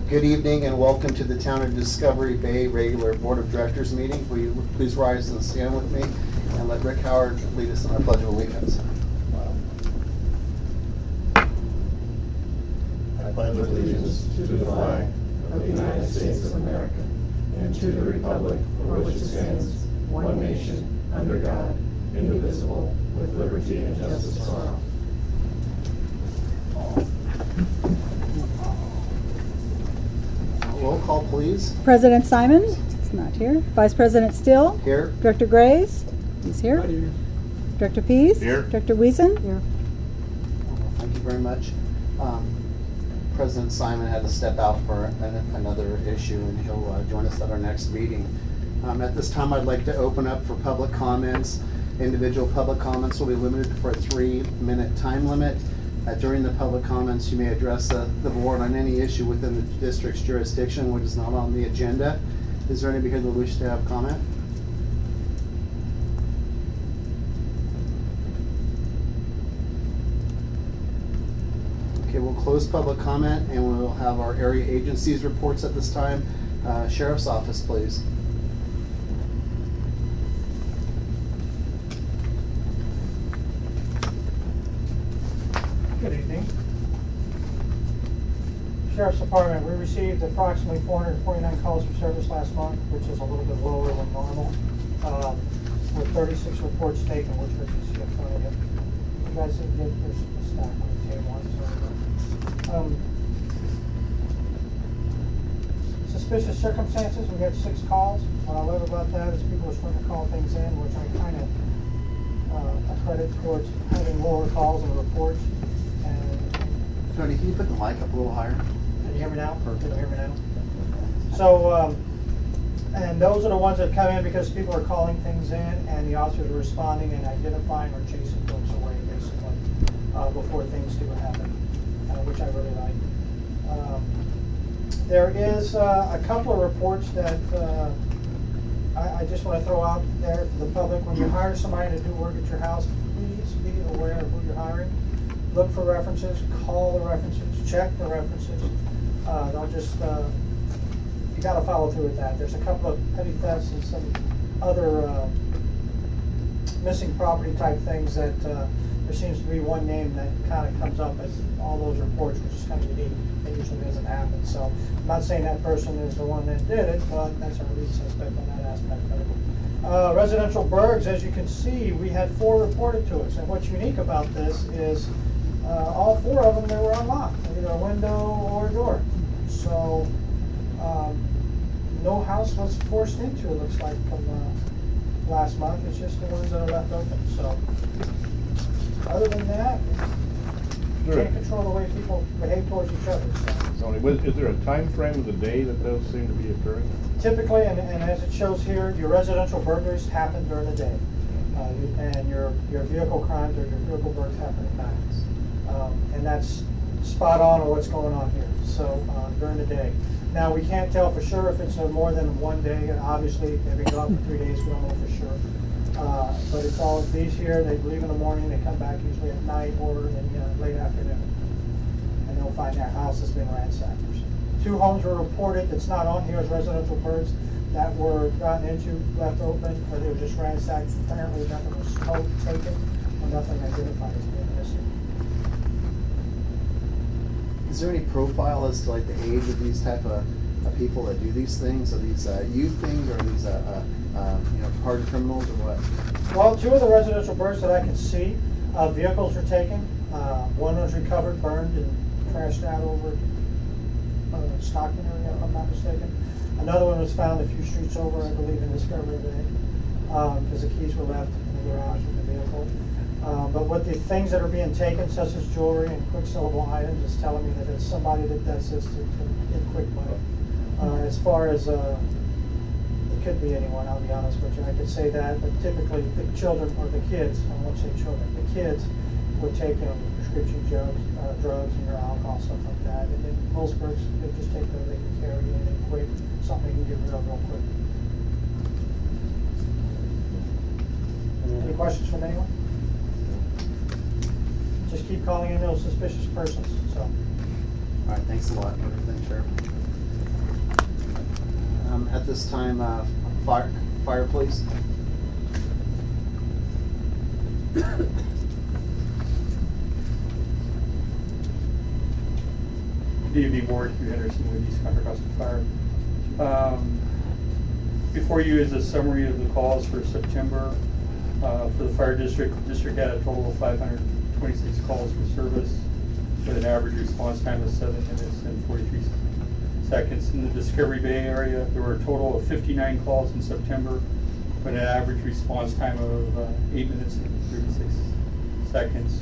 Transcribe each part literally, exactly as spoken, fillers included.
Good evening and welcome to the Town of Discovery Bay regular Board of Directors meeting. Will you please rise and stand with me and let Rick Howard lead us in our Pledge of Allegiance. I pledge allegiance to the flag of the United States of America and to the republic for which it stands, one nation, under God, indivisible, with liberty and justice for all. Roll call, please. President Simon is not here. Vice President Still. Here. Director Graves. He's here. Right here. Director Pease. Here. Director Wiesen. Here. Well, thank you very much. Um, President Simon had to step out for an, another issue, and he'll uh, join us at our next meeting. Um, at this time, I'd like to open up for public comments. Individual public comments will be limited for a three-minute time limit. Uh, during the public comments, you may address uh, the board on any issue within the district's jurisdiction which is not on the agenda. Is there anybody here that wishes to have comment? Okay, we'll close public comment and we'll have our area agencies reports at this time. Uh, Sheriff's Office, please. Good evening. Sheriff's Department, we received approximately four hundred forty-nine calls for service last month, which is a little bit lower than normal, um, with thirty-six reports taken, which Rich is in front of you. You guys didn't get there's a stack on the table. Um, suspicious circumstances, we had six calls. What I love about that is people are starting to call things in, which I kind of uh, accredit towards having lower calls and reports. Tony, can you put the mic up a little higher? Can you hear me now? Can you hear me now? So, um, and those are the ones that come in because people are calling things in and the officers are responding and identifying or chasing folks away, basically, uh, before things do happen, uh, which I really like. Um, there is uh, a couple of reports that uh, I, I just want to throw out there to the public. When you hire somebody to do work at your house, please be aware of who you're hiring. Look for references, call the references, check the references. Uh, don't just, uh, you got to follow through with that. There's a couple of petty thefts and some other uh, missing property type things that uh, there seems to be one name that kind of comes up as all those reports, which is kind of unique. It usually doesn't happen. So I'm not saying that person is the one that did it, but that's our lead suspect on that aspect of it. Uh, residential burgs, as you can see, we had four reported to us. And what's unique about this is Uh, all four of them, they were unlocked, either a window or a door. So um, no house was forced into, it looks like, from uh, last month. It's just the ones that are left open. So other than that, you Sure. can't control the way people behave towards each other. So. Tony, was- is there a time frame of the day that those seem to be occurring? Typically, and, and as it shows here, your residential burglaries happen during the day. Uh, you, and your, your vehicle crimes or your vehicle burgs happen at night. Um, and that's spot on on what's going on here. So uh, during the day. Now we can't tell for sure if it's a more than one day. And obviously, they've been gone for three days. We don't know for sure. Uh, but it's all these here. They leave in the morning. They come back usually at night or in the uh, late afternoon, and they'll find their house has been ransacked. Two homes were reported. That's not on here as residential burgs that were gotten into, left open, or they were just ransacked. Apparently, nothing was taken or nothing identified as being missing. Is there any profile as to like the age of these type of, of people that do these things? Are these uh, youth things, or are these uh, uh, uh, you know, hardened criminals, or what? Well, two of the residential burgs that I can see, uh, vehicles were taken. Uh, one was recovered, burned, and trashed out over uh, Stockton area, if I'm not mistaken. Another one was found a few streets over, I believe, in Discovery Bay, because um, the keys were left in the garage of the vehicle. Uh, but what the things that are being taken, such as jewelry and quick-sellable items, is telling me that it's somebody that does this to, to get quick money. Uh, as far as, uh, it could be anyone, I'll be honest with you. I could say that, but typically the children, or the kids, I won't say children, the kids would take um, prescription drugs, uh, drugs and your alcohol, stuff like that. And then most burgs, they just take the, they can carry it and quick, something you can get rid of real quick. Any questions from anyone? Just keep calling in those suspicious persons. So. All right, thanks a lot for everything, Sheriff. Um, At this time, uh, fire, fire please. Good evening, Board. Hugh Henderson with East Contra Costa Fire. Um, Before you is a summary of the calls for September. Uh, For the fire district, the district had a total of five hundred twenty-six calls for service with an average response time of seven minutes and forty-three seconds. In the Discovery Bay area, there were a total of fifty-nine calls in September with an average response time of uh, eight minutes and thirty-six seconds.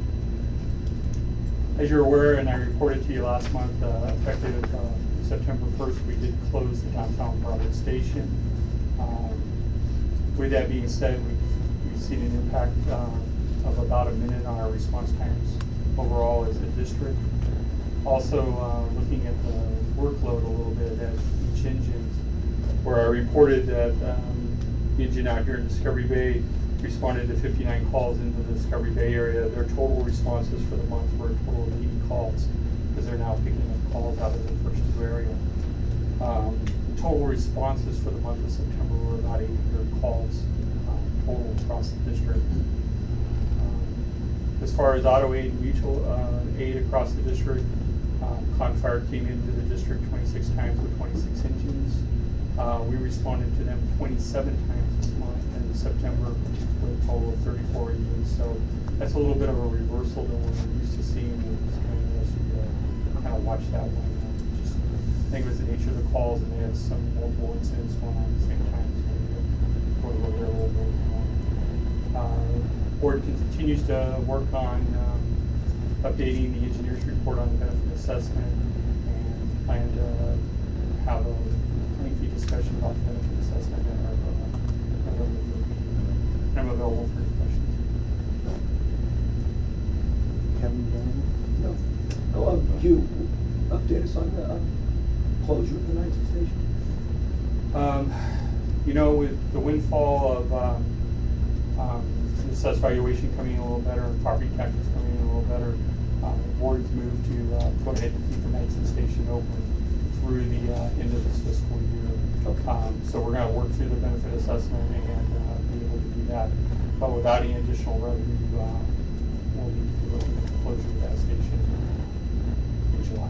As you're aware, and I reported to you last month, uh, effective uh, September first, we did close the downtown Broadway station. Um, with that being said, we've, we've seen an impact uh, of about a minute on our response times overall as a district. Also, uh, looking at the workload a little bit at each engine, where I reported that um, the engine out here in Discovery Bay responded to fifty-nine calls into the Discovery Bay area. Their total responses for the month were a total of eighty calls, because they're now picking up calls out of the first two area. Um, total responses for the month of September were about eight hundred calls um, total across the district. Um, as far as auto aid and mutual uh, aid across the district, um, Confire came into the district twenty-six times with twenty-six engines. Uh, we responded to them twenty-seven times this month in September with a total of thirty-four engines. So that's a little bit of a reversal than what we're used to seeing. And just kind of, uh, kind of watch that one. Uh, just, I think it was the nature of the calls, and they had some multiple incidents going on at the same time. So we go over there a little bit more. Uh, board continues to work on um, updating the engineer's report on the benefit assessment, and plan to have a lengthy discussion about the benefit assessment in our uh, I'm available for any questions. Kevin, Danny? No. Oh, um, Hugh, update us on the uh, closure of the Knighton station. Um, you know, with the windfall of um, um, the assessed valuation coming in a little better, property taxes coming in a little better, um, the board's moved to uh, go ahead and keep the Knighton station open through the uh, end of this fiscal year. Okay. Um, so we're going to work through the benefit assessment and uh, be able to do that. But without any additional revenue, uh, we'll need to be looking at the closure of that station in July.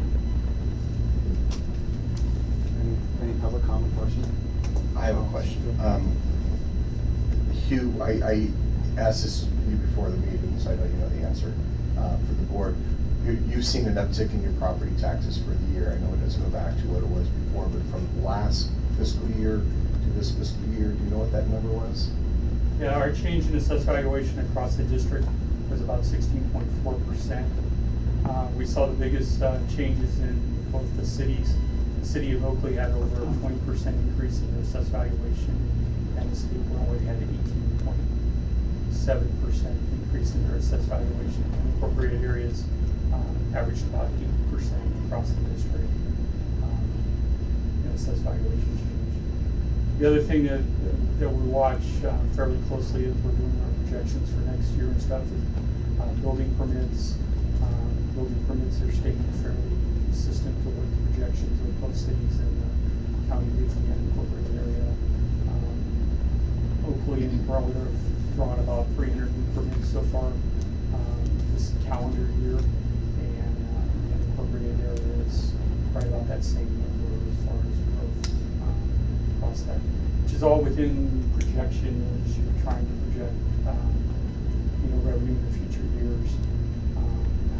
Any, any public comment question? I have a question. Um, Hugh, I, I asked this of you before the meeting, so I know you know the answer uh, for the board. You, you've seen an uptick in your property taxes for the year. I know it doesn't go back to what it was before, but from last fiscal year to this fiscal year, do you know what that number was? Yeah, our change in assessed valuation across the district was about sixteen point four percent. Uh, we saw the biggest uh, changes in both the cities. The city of Oakley had over a twenty percent increase in their assessed valuation, and the city of Glenwood had an eighteen point seven percent increase in their assessed valuation. And incorporated areas um, averaged about eight percent across the district um, in assessed valuation change. The other thing that, that we watch uh, fairly closely as we're doing our projections for next year and stuff is uh, building permits. Um, building permits are staying fairly consistent to what the projections of both cities and the county of Easley and incorporated area. Um, Oakley and Broward have drawn about three hundred new permits so far um, this calendar year, and uh, the incorporated area is right about that same number as far as growth um, across that, which is all within projection as you're trying to project um, you know, revenue in the future years. Um,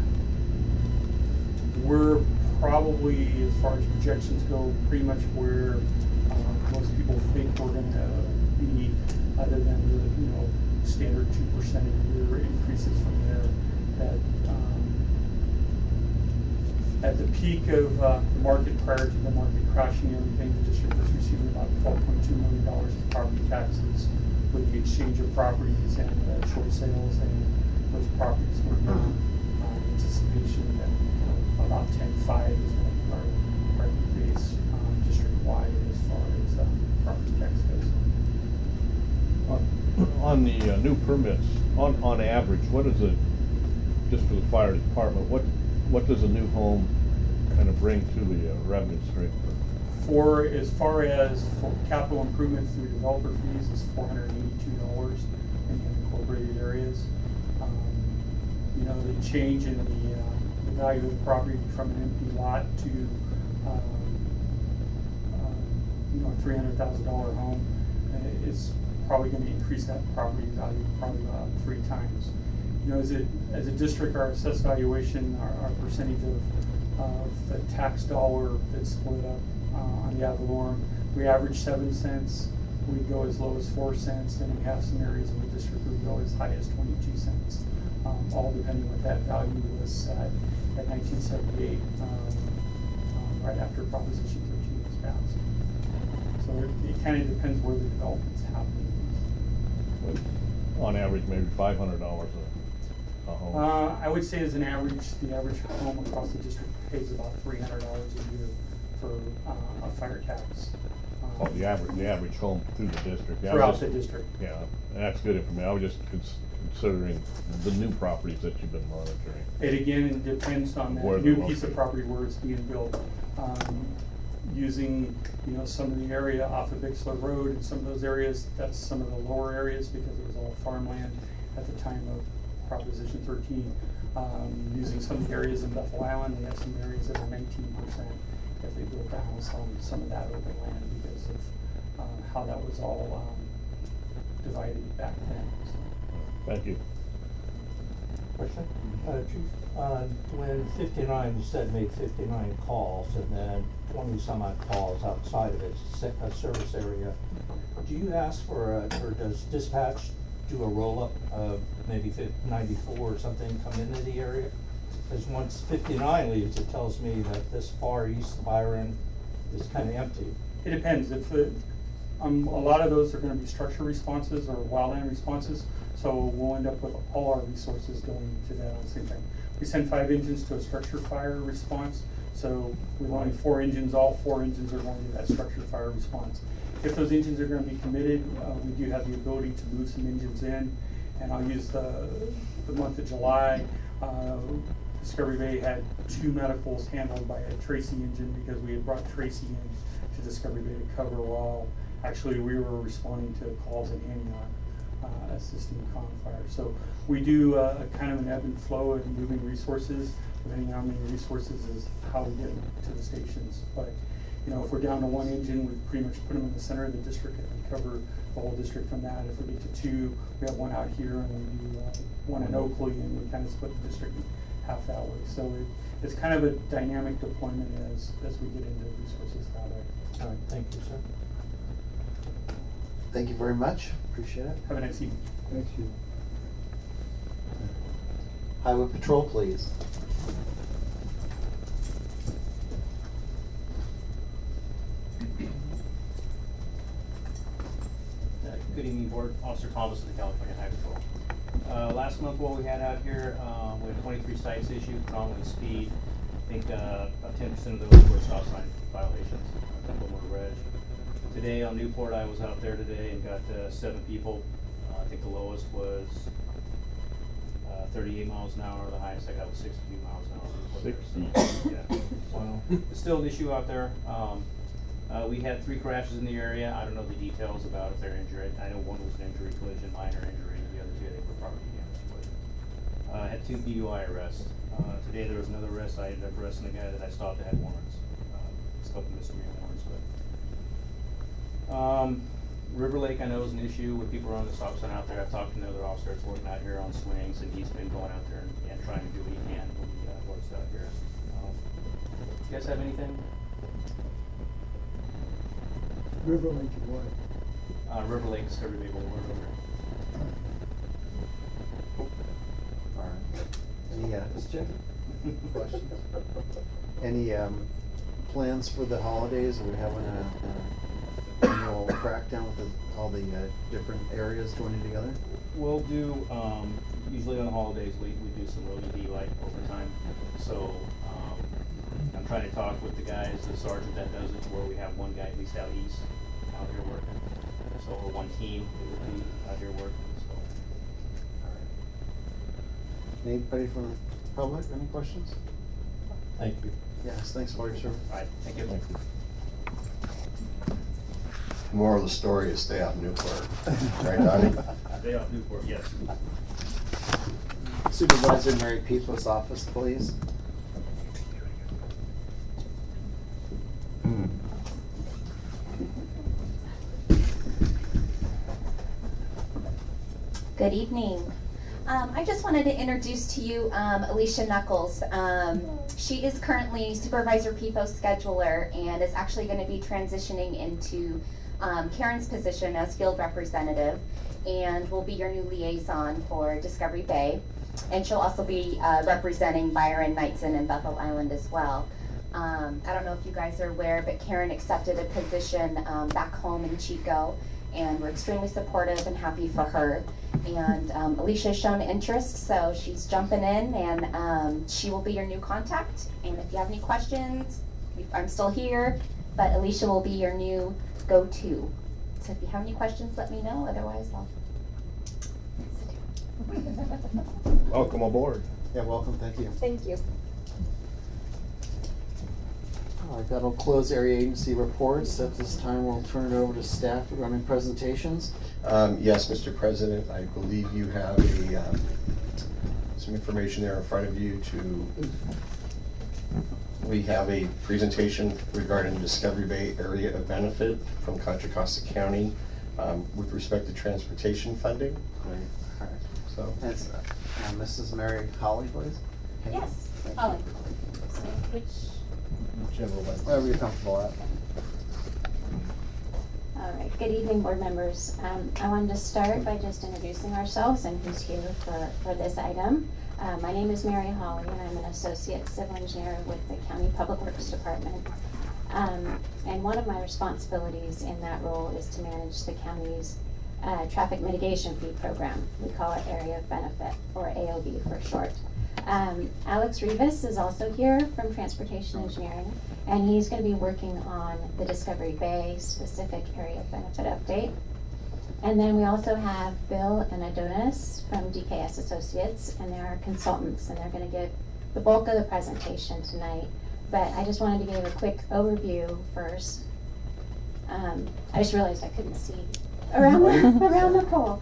we're probably, as far as projections go, pretty much where uh, most people think we're going to be, other than the you know standard two percent a year increases from there. That um, at the peak of uh, the market, prior to the market crashing and everything, the district was receiving about twelve point two million dollars in property taxes with the exchange of properties and uh, short sales, and those properties were in uh, anticipation that you know, about ten point five is what our, our increase um, district-wide as far as uh, property tax goes. On the uh, new permits, on, on average, what is it, just for the fire department, what what does a new home kind of bring to the uh, revenue stream? For, as far as for capital improvements through developer fees, is four hundred and eighty-two dollars in the unincorporated areas. Um, You know, the change in the, uh, the value of the property from an empty lot to, um, uh, you know, a three hundred thousand dollar home uh, is probably gonna increase that property value probably about three times. You know, as a, as a district, our assessed valuation, our, our percentage of, of the tax dollar that's split up uh, on the ad valorem, we average seven cents, we go as low as four cents, and we have some areas of the district where we go as high as twenty-two cents. Um, all depending what that value was set at nineteen seventy-eight, um, um, right after Proposition thirteen was passed. So it, it kind of depends where the development's happening. On average, maybe five hundred dollars a, a home. Uh, I would say as an average, the average home across the district pays about three hundred dollars a year for uh, a fire tax. Um, Oh, the average, the average home through the district. Yeah, I Throughout was- the district. Yeah, that's good information. I was just cons- considering the new properties that you've been monitoring. It again depends on Where that they're new piece of located. property where it's being built. Um, using, you know, some of the area off of Bixler Road and some of those areas, that's some of the lower areas because it was all farmland at the time of Proposition thirteen. Um, using some of the areas in Bethel Island, we have some areas that are nineteen percent if they built a house on some of that open land because of um, how that was all um, divided back then. So. Thank you. Question? Uh, Chief, uh, when fifty-nine, you said made fifty-nine calls and then twenty some odd calls outside of its se- uh, service area, do you ask for a, or does dispatch do a roll-up of maybe fif- ninety-four or something come into the area? Because once fifty-nine leaves, it tells me that this far east of Byron is kind of empty. It depends. If the, um, a lot of those are gonna be structure responses or wildland responses, so we'll end up with all our resources going to that on the same thing. We send five engines to a structure fire response, so with only four engines, all four engines are going to that structure fire response. If those engines are gonna be committed, uh, we do have the ability to move some engines in, and I'll use the, the month of July. Uh, Discovery Bay had two medicals handled by a Tracy engine because we had brought Tracy in to Discovery Bay to cover while actually we were responding to calls in Antioch, uh, assisting con fire. So we do uh, kind of an ebb and flow of moving resources, depending on how many resources is how we get them to the stations. But you know, if we're down to one engine, we pretty much put them in the center of the district and we cover the whole district from that. If we get to two, we have one out here and we do uh, one in Oakley, and we kind of split the district in half that way. So it, it's kind of a dynamic deployment as, as we get into resources that way. All right, thank you, sir. Thank you very much, appreciate it. Have a nice evening. Thank you. Highway Patrol, please. Uh, Good evening, Board. Officer Thomas of the California Highway Patrol. Uh, last month, what we had out here, uh, we had twenty-three cites issued, predominantly speed. I think uh, about ten percent of those were stop sign violations, a couple were reg. Today on Newport, I was out there today and got uh, seven people. Uh, I think the lowest was uh, thirty-eight miles an hour. The highest I got was sixty miles an hour. sixty. Yeah. Well, it's still an issue out there. Um, Uh, we had three crashes in the area. I don't know the details about if they're injured. I know one was an injury collision, minor injury. The other two, I think, were property damage collision. Uh, had two D U I arrests. Uh, today there was another arrest. I ended up arresting the guy that I stopped that had warrants. Uh, a couple misdemeanor warrants, but. Um, River Lake, I know, is an issue with people around the stop sign out there. I've talked to another officer that's working out here on swings, and he's been going out there and, and trying to do what he can when he uh, works out here. Um, you guys have anything? River Lake what? Uh, River Lake, Discovery Bay Boulevard over. All right. Any, uh, questions? Any, um, plans for the holidays? Are we having a, a annual crackdown with the, all the, uh, different areas joining together? We'll do, um, usually on the holidays, we, we do some L E D light overtime. So, um, I'm trying to talk with the guys, the sergeant that does it, where we have one guy at least out east, out here working. So, or one team, we would be out here working, so. Anybody from the public, any questions? Thank you. Yes, thanks for your service. All right, thank you. Thank you. Moral of the story is stay off Newport. Right, Donnie? Stay off Newport, yes. Supervisor Mary Peoples' office, please. Good evening. Um, I just wanted to introduce to you um, Alicia Knuckles. Um, she is currently Supervisor P F O scheduler and is actually going to be transitioning into um, Karen's position as field representative, and will be your new liaison for Discovery Bay. And she'll also be uh, representing Byron, Knightson, and Bethel Island as well. Um, I don't know if you guys are aware, but Karen accepted a position um, back home in Chico, and we're extremely supportive and happy for her. And um, Alicia's shown interest, so she's jumping in, and um, she will be your new contact. And if you have any questions, I'm still here, but Alicia will be your new go-to. So if you have any questions, let me know. Otherwise, I'll sit down. Welcome aboard. Yeah, welcome, thank you. Thank you. All right, that'll close area agency reports. At this time, we'll turn it over to staff regarding presentations. Um, yes, Mister President, I believe you have a, um, some information there in front of you to, we have a presentation regarding Discovery Bay Area of Benefit from Contra Costa County um, with respect to transportation funding. Great. All right. So, That's, uh, Missus Mary Holly, please. Yes. Thank Oh, you. so which? general. Wherever you're comfortable at. All right, good evening, board members. Um, I wanted to start by just introducing ourselves and who's here for, for this item. Uh, my name is Mary Holly, and I'm an associate civil engineer with the County Public Works Department. Um, and one of my responsibilities in that role is to manage the county's uh, traffic mitigation fee program. We call it Area of Benefit, or A O B for short. Um, Alex Rivas is also here from Transportation Engineering, and he's going to be working on the Discovery Bay specific area of benefit update. And then we also have Bill and Adonis from D K S Associates, and they're our consultants, and they're going to give the bulk of the presentation tonight. But I just wanted to give a quick overview first. Um, I just realized I couldn't see around the, around the pole.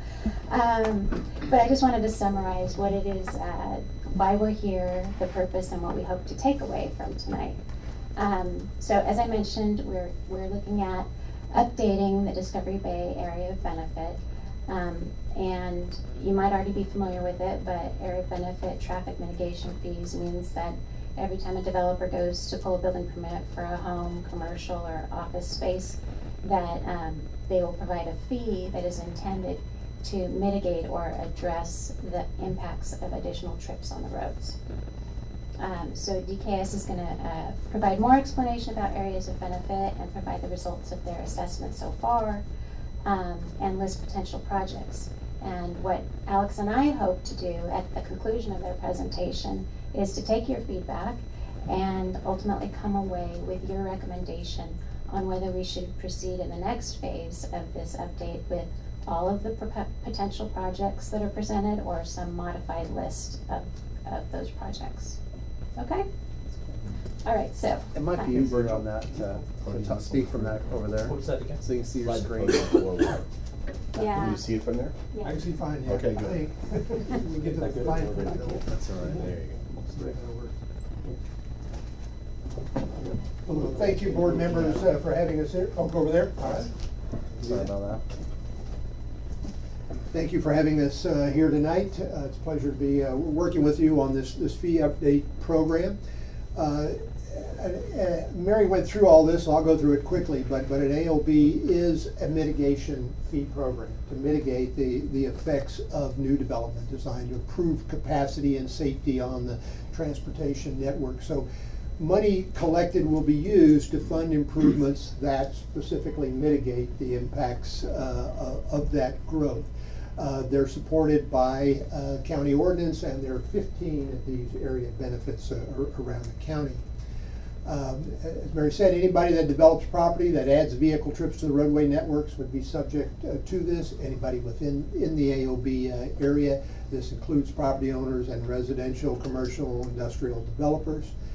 Um, but I just wanted to summarize what it is, uh, why we're here, the purpose, and what we hope to take away from tonight. Um, so as I mentioned, we're, we're looking at updating the Discovery Bay Area of Benefit. Um, and you might already be familiar with it, but Area of Benefit traffic mitigation fees means that every time a developer goes to pull a building permit for a home, commercial, or office space, that um, they will provide a fee that is intended to mitigate or address the impacts of additional trips on the roads. Um, so D K S is going to uh, provide more explanation about areas of benefit and provide the results of their assessment so far, um, and list potential projects. And what Alex and I hope to do at the conclusion of their presentation is to take your feedback and ultimately come away with your recommendation on whether we should proceed in the next phase of this update with all of the potential projects that are presented or some modified list of, of those projects. Okay? All right, so. It might be easier on that, uh, to talk- speak from that over there. What was that again? So you can see your Slide the screen. photo forward. Yeah. Can you see it from there? Yeah. I can see fine, yeah. Okay, good. I think we get to the fine print, though. That's all right, there you go. Well, thank you, board members, uh, for having us here. I'll go over there. All right. Sorry about that. Thank you for having us uh, here tonight. Uh, it's a pleasure to be uh, working with you on this, this fee update program. Uh, uh, Mary went through all this, so I'll go through it quickly, but, but an A O B is a mitigation fee program to mitigate the, the effects of new development designed to improve capacity and safety on the transportation network. So money collected will be used to fund improvements that specifically mitigate the impacts uh, of that growth. Uh, they're supported by uh, county ordinance, and there are fifteen of these area benefits uh, around the county. Um, as Mary said, anybody that develops property that adds vehicle trips to the roadway networks would be subject uh, to this. Anybody within in the A O B uh, area. This includes property owners and residential, commercial, industrial developers.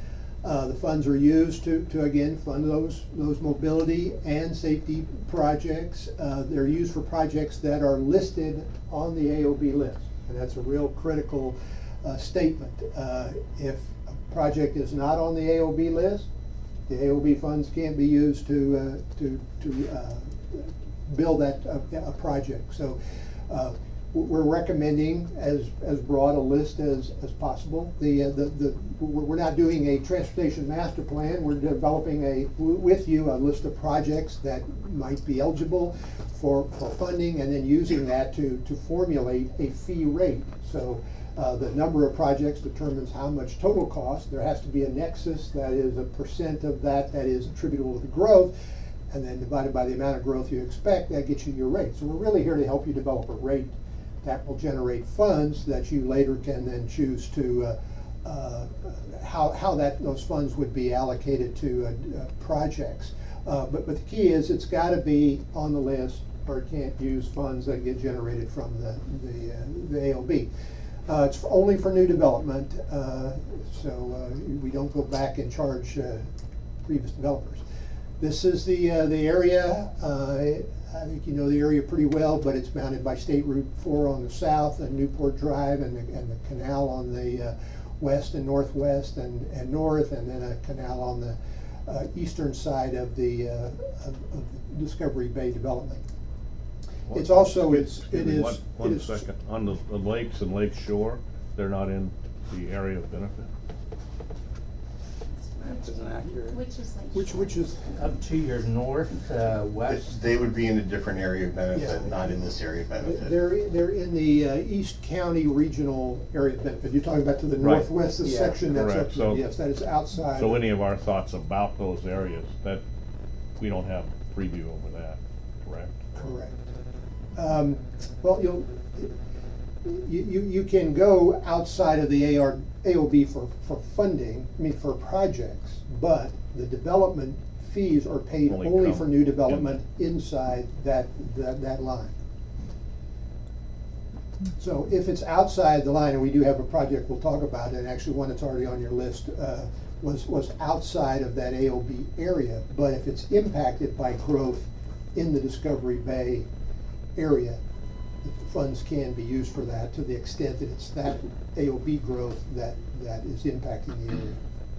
Uh, the funds are used to, to again fund those those mobility and safety projects. Uh, they're used for projects that are listed on the A O B list, and that's a real critical uh, statement. Uh, if a project is not on the A O B list, the A O B funds can't be used to uh, to to uh, build that uh, a project. So. Uh, We're recommending as as broad a list as as possible. The uh, the the we're not doing a transportation master plan. We're developing a with you a list of projects that might be eligible for for funding, and then using that to to formulate a fee rate. So uh, the number of projects determines how much total cost. There has to be a nexus that is a percent of that that is attributable to the growth, and then divided by the amount of growth you expect. That gets you your rate. So we're really here to help you develop a rate that will generate funds that you later can then choose to uh, uh, how how that those funds would be allocated to uh, uh, projects. Uh, but but the key is it's got to be on the list, or it can't use funds that get generated from the the, uh, the A O B. Uh, it's for only for new development, uh, so uh, we don't go back and charge uh, previous developers. This is the uh, the area. Uh, I think you know the area pretty well, but it's bounded by State Route four on the south, and Newport Drive, and the, and the canal on the uh, west and northwest and, and north, and then a canal on the uh, eastern side of the uh, of, of Discovery Bay development. What- It's also excuse it's it me, is One, it one is- second. On the, the lakes and Lake Shore, they're not in the area of benefit? Isn't accurate. Which is like. Which which is Up to your north, uh, It- west. They would be in a different area of benefit, Yeah. not in this area of benefit. they're they're in the uh, East County Regional Area of Benefit. You're talking about to the Right. northwest, the Yeah. section that's Correct. up. So- yes, that is outside. So any of our thoughts about those areas, that, we don't have preview over that, correct? Correct. Um, well, you'll, you, you, you can go outside of the A R, A O B for, for funding, I mean, for projects, but the development fees are paid Only only come for new development inside that, that, that line. So if it's outside the line, and we do have a project we'll talk about, and actually one that's already on your list, uh, was, was outside of that A O B area, but if it's impacted by growth in the Discovery Bay area, the funds can be used for that to the extent that it's that A O B growth that, that is impacting the area.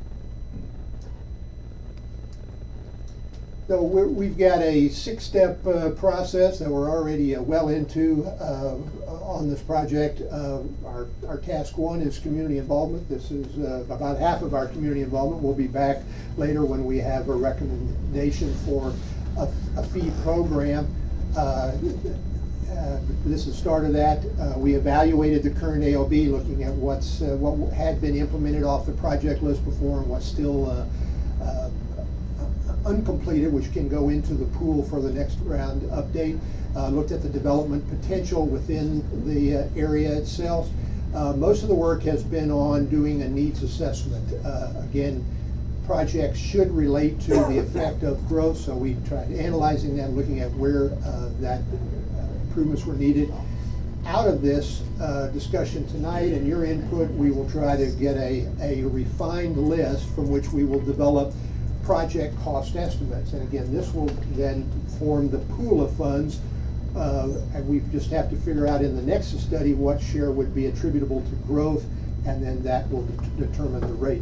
So we're, we've got a six-step uh, process that we're already uh, well into uh, on this project. Uh, our, our task one is community involvement. This is uh, about half of our community involvement. We'll be back later when we have a recommendation for a, a fee program. Uh, uh, this is the start of that. Uh, we evaluated the current A O B, looking at what's uh, what had been implemented off the project list before and what's still uh, uh, uncompleted, which can go into the pool for the next round update. Uh, looked at the development potential within the uh, area itself. Uh, most of the work has been on doing a needs assessment. Uh, again, projects should relate to the effect of growth, so we tried analyzing that, looking at where uh, that uh, improvements were needed. Out of this uh, discussion tonight and your input, we will try to get a, a refined list from which we will develop project cost estimates. And again, this will then form the pool of funds, uh, and we just have to figure out in the Nexus study what share would be attributable to growth, and then that will de determine the rate.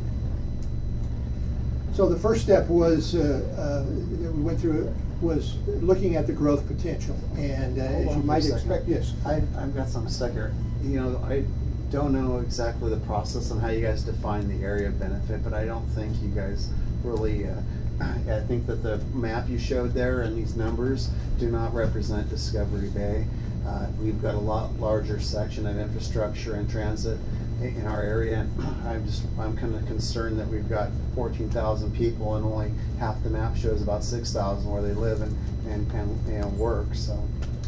So the first step was, uh, uh, that we went through, was looking at the growth potential. And uh, Hold as on you for might a second. expect, yes. I, I've got something stuck here. You know, I don't know exactly the process on how you guys define the area of benefit, but I don't think you guys really, uh, I think that the map you showed there and these numbers do not represent Discovery Bay. Uh, we've got a lot larger section of infrastructure and transit in our area, and I'm just, I'm kind of concerned that we've got fourteen thousand people and only half the map shows about six thousand where they live and, and, and, and work, so.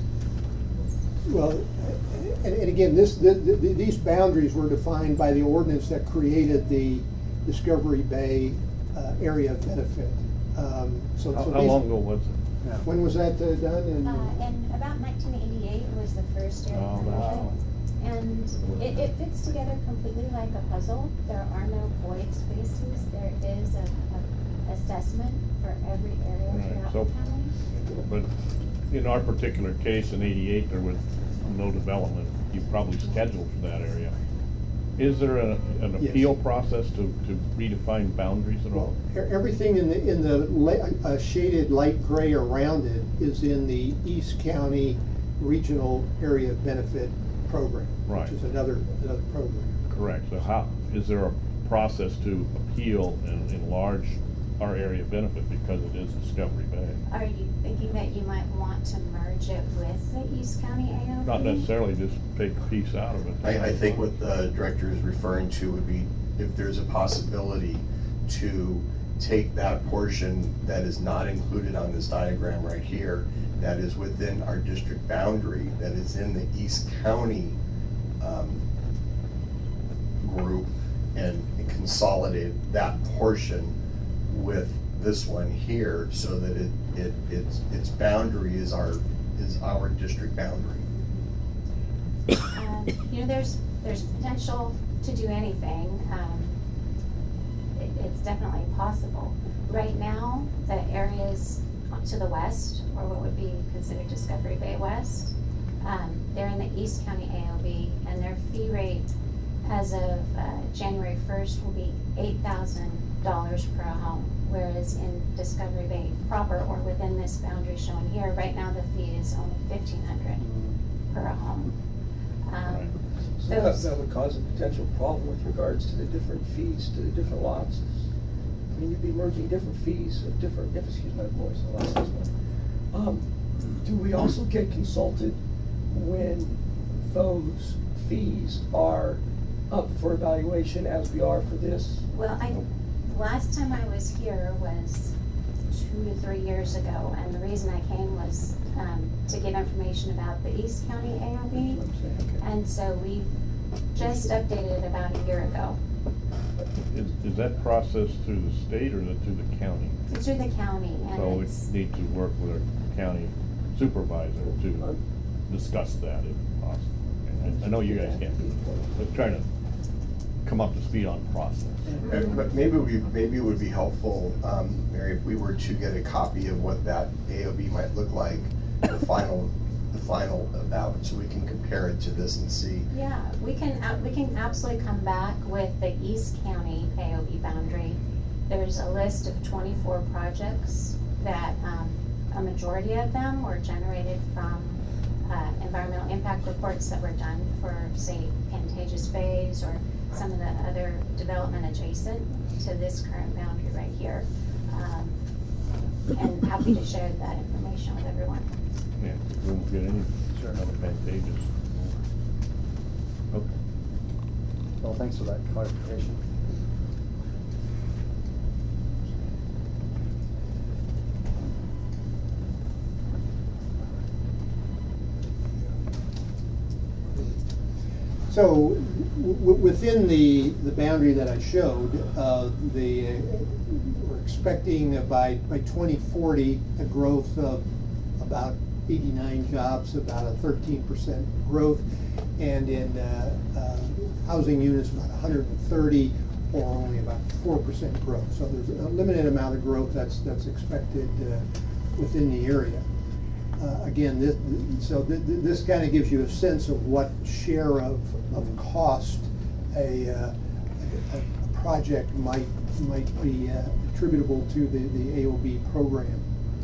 Well, and, and again, this, the, the, these boundaries were defined by the ordinance that created the Discovery Bay uh, area of benefit. Um, so, How, so how these- long ago was it? Yeah. When was that uh, done? In, Uh, in about nineteen eighty-eight was the first area. Oh, of wow. benefit. And it, it fits together completely like a puzzle. There are no void spaces. There is a, a assessment for every area Right, throughout so- the county. But in our particular case, in eighty-eight, there was no development. You probably scheduled for that area. Is there a, an Yes. appeal process to, to redefine boundaries at all? E- Everything in the, in the la- uh, shaded light gray around it is in the East County Regional Area Benefit Program, Right. which is another, another program. Correct. So how, is there a process to appeal and enlarge our area of benefit because it is Discovery Bay? Are you thinking that you might want to merge it with the East County A O B? Not necessarily just take a piece out of it. I, I think what the director is referring to would be if there's a possibility to take that portion that is not included on this diagram right here, that is within our district boundary, that is in the East County um, group, and consolidate that portion with this one here, so that it, it, its, its boundary is our, is our district boundary. Um, you know, there's, there's potential to do anything. Um, it, it's definitely possible. Right now, the areas to the west, or what would be considered Discovery Bay West, um, they're in the East County A O B, and their fee rate as of uh, January first will be eight thousand dollars per home, whereas in Discovery Bay proper, or within this boundary shown here, right now the fee is only fifteen hundred per home. Um, So that, those- that would cause a potential problem with regards to the different fees to the different lots. I mean, you'd be merging different fees of different, if, excuse my voice, I lost this one. Um, do we also get consulted when those fees are up for evaluation as we are for this? Well, I, last time I was here was two to three years ago, and the reason I came was um, to get information about the East County A O B. That's what I'm saying, okay. And so we just updated it about a year ago. Is, is that process through the state or is it through the county? It's through the county, So and we it's, need to work with our county supervisor to discuss that if possible. And I I know you guys can't, but trying to come up to speed on process. Uh, But maybe we, maybe it would be helpful, um, Mary, if we were to get a copy of what that A O B might look like, the final, the final about, so we can compare it to this and see. yeah, we can, ab- we can absolutely come back with the East County A O B boundary. There's a list of twenty-four projects that, um, a majority of them were generated from uh, environmental impact reports that were done for, say, Pantages Bays or some of the other development adjacent to this current boundary right here. Um, and happy to share that information with everyone. Yeah, we won't get any advantageous. Okay. Well, thanks for that clarification. So, w- within the, the boundary that I showed, uh, the, we're expecting by, by twenty forty, a growth of about eighty-nine jobs, about a thirteen percent growth, and in, uh, uh, housing units, about one hundred thirty, or only about four percent growth. So there's a limited amount of growth that's, that's expected, uh, within the area. Uh, Again, this, so th- th- this kind of gives you a sense of what share of, of cost a, uh, a, a project might, might be uh, attributable to the, the A O B program.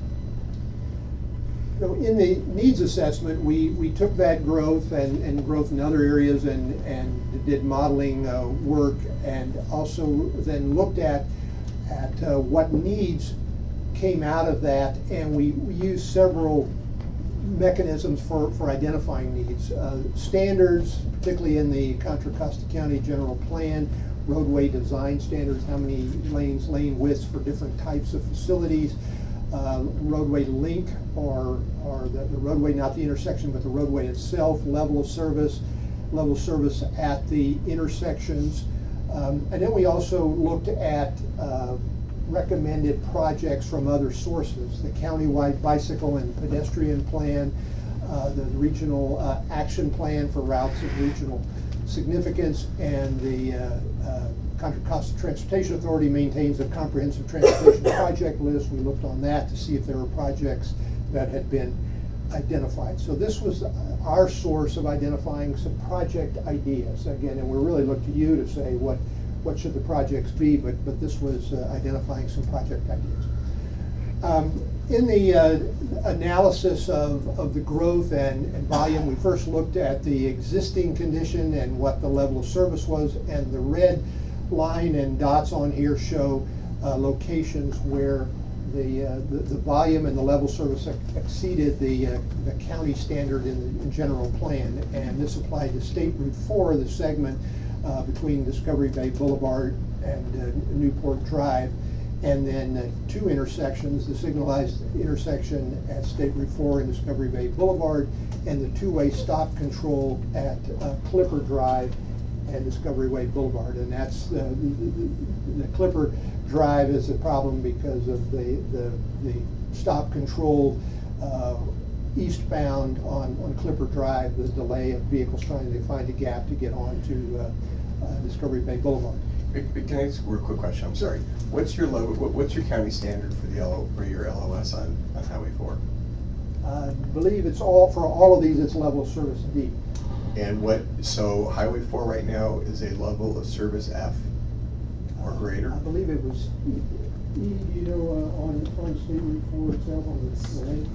So in the needs assessment, we, we took that growth and, and growth in other areas and, and did modeling uh, work, and also then looked at, at uh, what needs came out of that, and we, we used several mechanisms for, for identifying needs. Uh, standards, particularly in the Contra Costa County General Plan, roadway design standards, how many lanes, lane widths for different types of facilities, uh, roadway link, or, or the, the roadway, not the intersection, but the roadway itself, level of service, level of service at the intersections. Um, and then we also looked at uh, recommended projects from other sources, the countywide bicycle and pedestrian plan, uh, the regional uh, action plan for routes of regional significance, and the uh, uh, Contra Costa Transportation Authority maintains a comprehensive transportation project list. We looked on that to see if there were projects that had been identified. So this was our source of identifying some project ideas. Again, and we really look to you to say what, what should the projects be, but, but this was uh, identifying some project ideas. Um, in the uh, analysis of, of the growth and, and volume, we first looked at the existing condition and what the level of service was, and the red line and dots on here show uh, locations where the, uh, the the volume and the level of service exceeded the, uh, the county standard in the in general plan, and this applied to State Route four, the segment uh, between Discovery Bay Boulevard and uh, Newport Drive, and then uh, two intersections, the signalized intersection at State Route four and Discovery Bay Boulevard, and the two-way stop control at uh, Clipper Drive and Discovery Way Boulevard. And that's uh, the, the, the Clipper Drive is a problem because of the, the, the stop control uh, eastbound on, on Clipper Drive, the delay of vehicles trying to find a gap to get onto uh, uh, Discovery Bay Boulevard. Can I ask a real quick question? I'm sorry. What's your level, what- what's your county standard for the L O, for your L O S on, on Highway four? I believe it's all, for all of these, it's level of service D. And what, so Highway four right now is a level of service F or greater? I believe it was, You you know, uh, on, on State Route four itself, on the, the lake,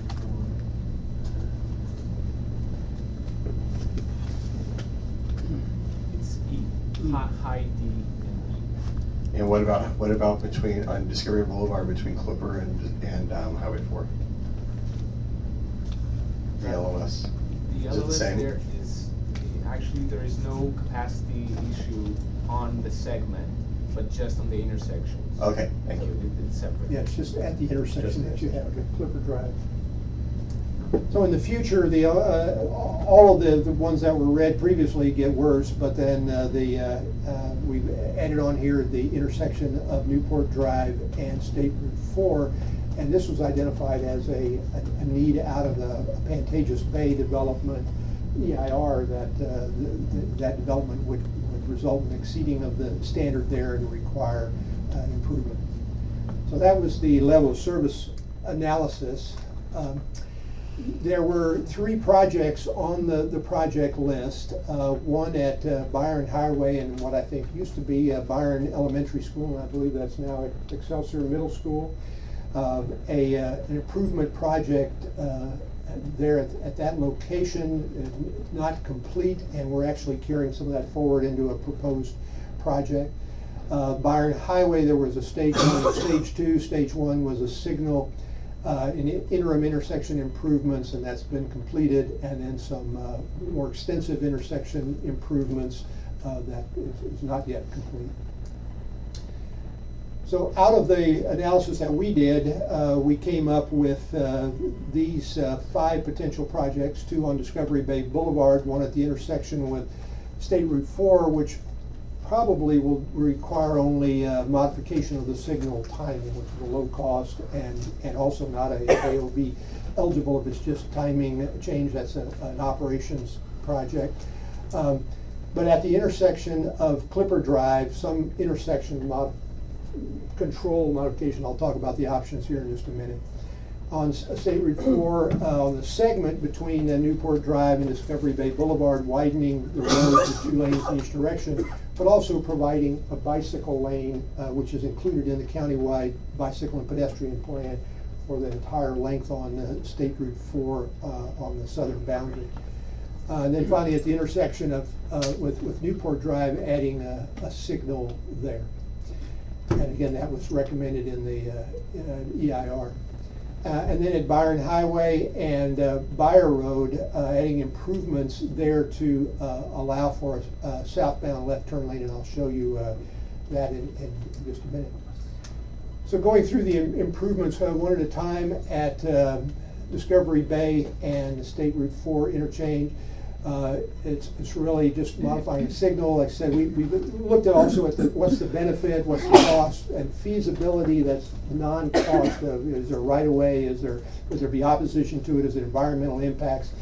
It's E, high, high D and E. And what about, what about between, on Discovery Boulevard between Clipper and, and um, Highway four? The L O S? The Is it the L O S same? there is, actually, there is no capacity issue on the segment, but just on the intersections. Okay, thank So you. it- It's separate. yeah, it's just at the intersection Just that you there. have, at Clipper Drive. So in the future, the, uh, all of the, the ones that were read previously get worse, but then uh, the, uh, uh, we've added on here the intersection of Newport Drive and State Route four, and this was identified as a, a a need out of the Pantages Bay development, E I R, that uh, th- th- that development would, would result in exceeding of the standard there and require uh, improvement. So that was the level of service analysis. Um, There were three projects on the, the project list, uh, one at uh, Byron Highway and what I think used to be uh, Byron Elementary School, and I believe that's now at Excelsior Middle School. Uh, a, uh, an improvement project uh, there at, at that location, uh, not complete, and we're actually carrying some of that forward into a proposed project. Uh, Byron Highway, there was a stage one and stage two. Stage one was a signal Uh, in interim intersection improvements, and that's been completed, and then some uh, more extensive intersection improvements uh, that is, is not yet complete. So out of the analysis that we did, uh, we came up with uh, these uh, five potential projects, two on Discovery Bay Boulevard, one at the intersection with State Route four, which probably will require only uh, modification of the signal timing, which is a low cost and, and also not a A O B eligible if it's just timing change. That's a, an operations project. Um, but at the intersection of Clipper Drive, some intersection mod control modification, I'll talk about the options here in just a minute. On State Route four, uh, on the segment between uh, Newport Drive and Discovery Bay Boulevard, widening the road to two lanes in each direction, but also providing a bicycle lane, uh, which is included in the countywide bicycle and pedestrian plan for the entire length on uh, State Route four uh, on the southern boundary. Uh, and then finally, at the intersection of uh, with, with Newport Drive, adding a, a signal there. And again, that was recommended in the uh, uh, E I R. Uh, and then at Byron Highway and uh, Buyer Road, uh, adding improvements there to uh, allow for a uh, southbound left turn lane, and I'll show you uh, that in, in just a minute. So going through the im improvements uh, one at a time at uh, Discovery Bay and the State Route four interchange. Uh, it's, it's really just modifying the signal. Like I said, we, we looked at also at the, what's the benefit, what's the cost, and feasibility that's non-cost. Uh, is there right of way? Is there, would there be opposition to it? Is it environmental impacts?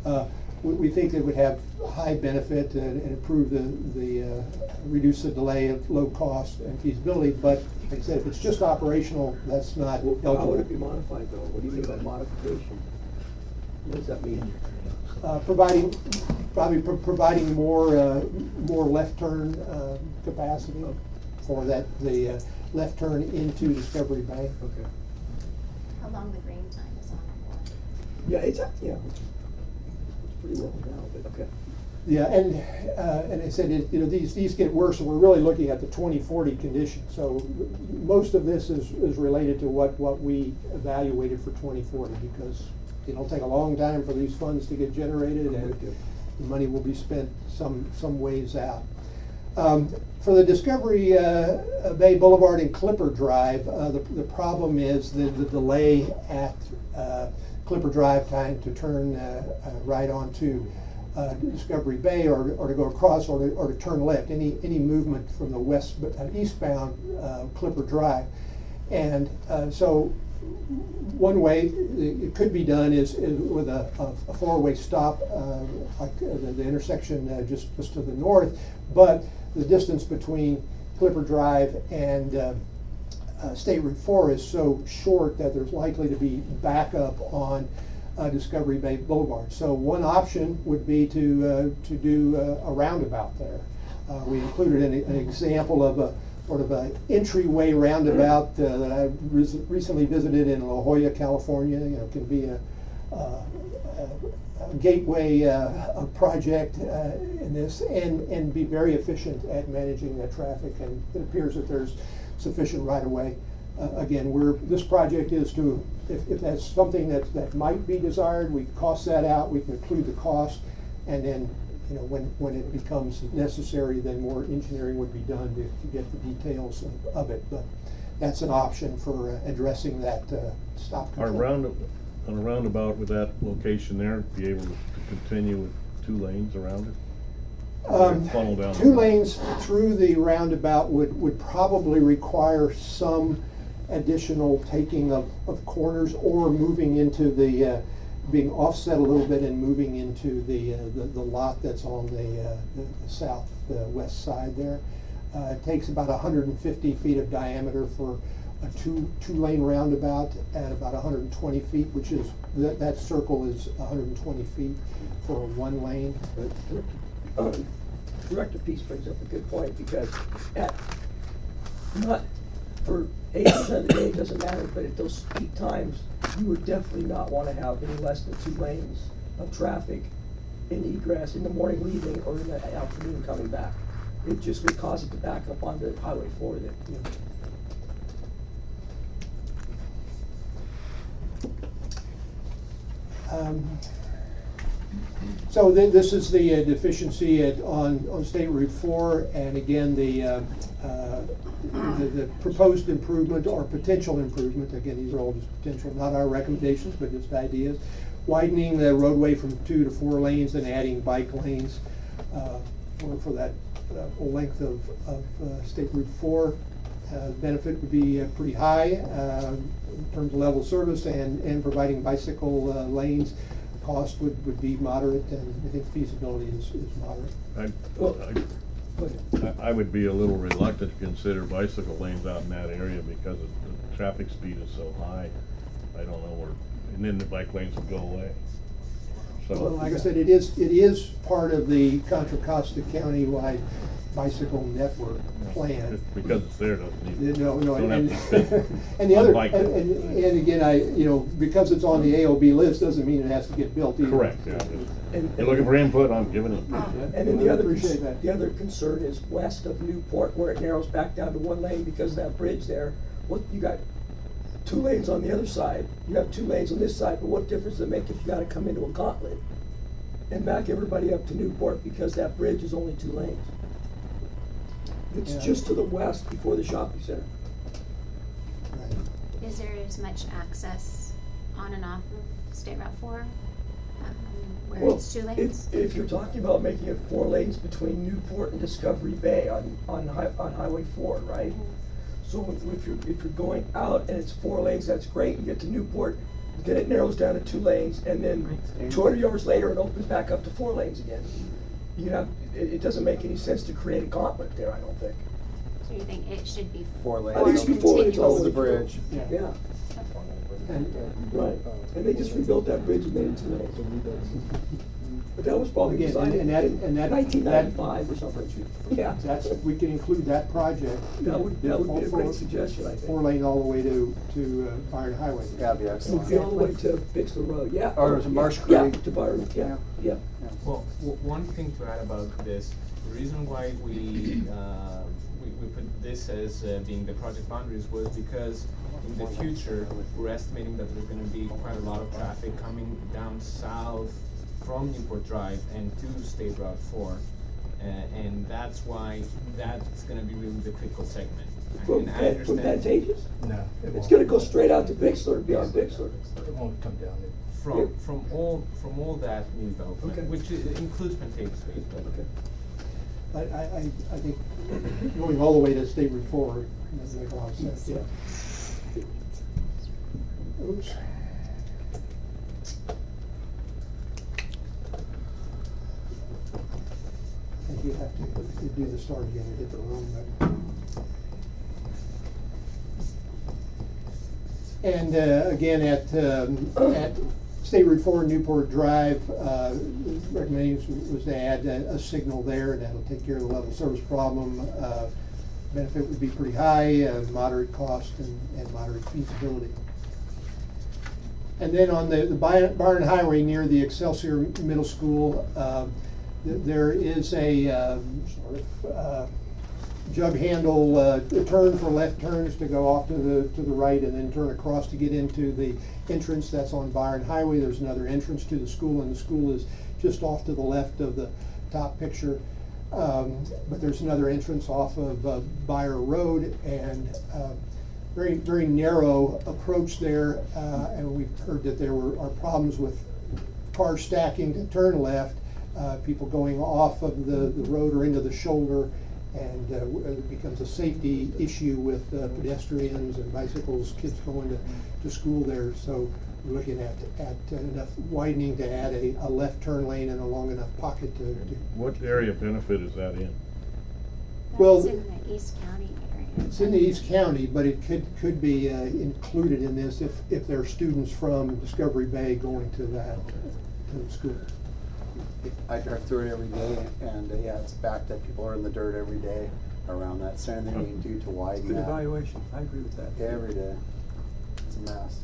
Uh, we, we think it would have high benefit and, and improve the, the uh, reduce the delay of low cost and feasibility. But like I said, if it's just operational, that's not Well, eligible. how would it be modified though? What do you think about modification? What does that mean? Uh, providing, probably pro- providing more, uh, more left turn uh, capacity for that, the uh, left turn into Discovery Bay. Okay. How long the green time is on it for? Yeah, it's, yeah. It's pretty well now, but okay. Yeah, and, uh, and I said, it, you know, these, these get worse, and we're really looking at the twenty forty condition. So most of this is, is related to what, what we evaluated for twenty forty, because it'll take a long time for these funds to get generated, and the money will be spent some, some ways out. Um, for the Discovery uh, Bay Boulevard and Clipper Drive, uh, the, the problem is the, the delay at uh, Clipper Drive time to turn uh, uh, right onto uh, Discovery Bay, or, or to go across, or to, or to turn left. Any any movement from the west uh, eastbound uh, Clipper Drive, and uh, so one way it could be done is, is with a, a, a four-way stop, uh, like uh, the, the intersection uh, just just to the north, but the distance between Clipper Drive and uh, uh, State Route four is so short that there's likely to be backup on uh, Discovery Bay Boulevard. So one option would be to uh, to do uh, a roundabout there. Uh, we included an, an example of a sort of an entryway roundabout uh, that I re- recently visited in La Jolla, California. You know, can be a, uh, a, a gateway uh, a project uh, in this, and and be very efficient at managing that traffic. And it appears that there's sufficient right of way. Uh, again, we're this project is to, if, if that's something that that might be desired, we cost that out. We can include the cost, and then, you know, when, when it becomes necessary, then more engineering would be done to, to get the details of, of it. But that's an option for uh, addressing that uh, stop control. Our round, on a roundabout with that location there, be able to continue with two lanes around it? Um, Funnel down two the- lanes through the roundabout would, would probably require some additional taking of, of corners, or moving into the uh, being offset a little bit and moving into the uh, the, the lot that's on the, uh, the, the south uh, west side there. Uh, it takes about one hundred fifty feet of diameter for a two two lane roundabout, at about one hundred twenty feet, which is that that circle is one hundred twenty feet for a one lane. Um, Director Peace brings up a good point, because at not for eighty percent of the day, it doesn't matter, but at those peak times, you would definitely not want to have any less than two lanes of traffic in egress in the morning leaving or in the afternoon coming back. It just would cause it to back up onto Highway four. That, you know. Um, So th- this is the uh, deficiency at, on, on State Route four, and again, the, uh, uh, the, the proposed improvement or potential improvement, again, these are all just potential, not our recommendations, but just ideas. Widening the roadway from two to four lanes and adding bike lanes uh, for, for that uh, whole length of, of uh, State Route four. Uh, benefit would be uh, pretty high uh, in terms of level of service, and, and providing bicycle uh, lanes. Cost would, would be moderate, and I think feasibility is, is moderate. I, Well, I, I would be a little reluctant to consider bicycle lanes out in that area because of the traffic speed is so high. I don't know where, and then the bike lanes would go away. So, Well, like I said, it is, it is part of the Contra Costa County-wide bicycle network plan. just because it's there doesn't mean, No, no, don't and, have to spend and the on other, bike. and, and, and again, I, you know, because it's on the A O B list, doesn't mean it has to get built either. Correct, yeah. And- You're looking for input, I'm giving it. And then the other, Appreciate that. the other concern is west of Newport, where it narrows back down to one lane because of that bridge there. What, you got two lanes on the other side, you have two lanes on this side, but what difference does it make if you gotta come into a gauntlet and back everybody up to Newport because that bridge is only two lanes? It's Yeah. just to the west before the shopping center. Right. Is there as much access on and off of State Route four, um, where Well, it's two if, lanes? if you're talking about making it four lanes between Newport and Discovery Bay on, on hi- on Highway four, right? So if if you're, if you're going out and it's four lanes, that's great, you get to Newport, then it narrows down to two lanes, and then two hundred yards later, it opens back up to four lanes again. You know, it, it doesn't make any sense to create a gauntlet there, I don't think. So you think it should be Four lanes. I think it should be four lanes all the way Over the through. bridge. Yeah. And, right, and they just rebuilt that bridge and made it two lanes. But that was probably Again, designed and- and that- in and that- nineteen ninety-five or something. Yeah, That's, we can include that project. that would, that would be a Four- great suggestion, I think. Four lane all the way to, to uh, Byron Highway. That'd be It would excellent. be all the way to Bixler Road, yeah. Or to Marsh Yeah, Creek. to Byron, yeah, yeah. Well, w- one thing to add about this, the reason why we, uh, we, we put this as uh, being the project boundaries was because in the future, we're estimating that there's gonna be quite a lot of traffic coming down south from Newport Drive and to State Route four. Uh, and that's why that's gonna be really the critical segment. From, And I from understand- Pantages? No, it It's won't. gonna go straight out to Bixler, beyond Bixler. It won't come down there. From, from all, from all that new development, Okay. which i- includes Pantages Street, but I, I, I I think going all the way to State Route four doesn't make a lot of sense. Yeah. Oops. I think you have to you do the start again and hit the wrong button. And uh, again, at, um, at State Route four Newport Drive, uh, recommendation was to add a, a signal there, and that'll take care of the level service problem. Uh, benefit would be pretty high, uh, moderate cost and, and moderate feasibility. And then on the, the Byron Byron Highway near the Excelsior Middle School, uh, th there is a um, sort of uh, jug handle uh, turn for left turns to go off to the to the right and then turn across to get into the entrance that's on Byron Highway. There's another entrance to the school, and the school is just off to the left of the top picture. Um, but there's another entrance off of uh, Byron Road, and uh, very very narrow approach there. Uh, and we've heard that there were are problems with cars stacking to turn left, uh, people going off of the, the road or into the shoulder. And uh, it becomes a safety issue with uh, pedestrians and bicycles, kids going to, to school there. So we're looking at, at uh, enough widening to add a, a left turn lane and a long enough pocket to. to What area of benefit is that in? Well, That's in the East County area. It's in the East County, but it could, could be uh, included in this if, if there are students from Discovery Bay going to that, to the school. I drive through it every day, and uh, yeah, it's backed up. People are in the dirt every day around that. Is there anything we can do to widen Good that? evaluation, I agree with that. Every day. It's a mess.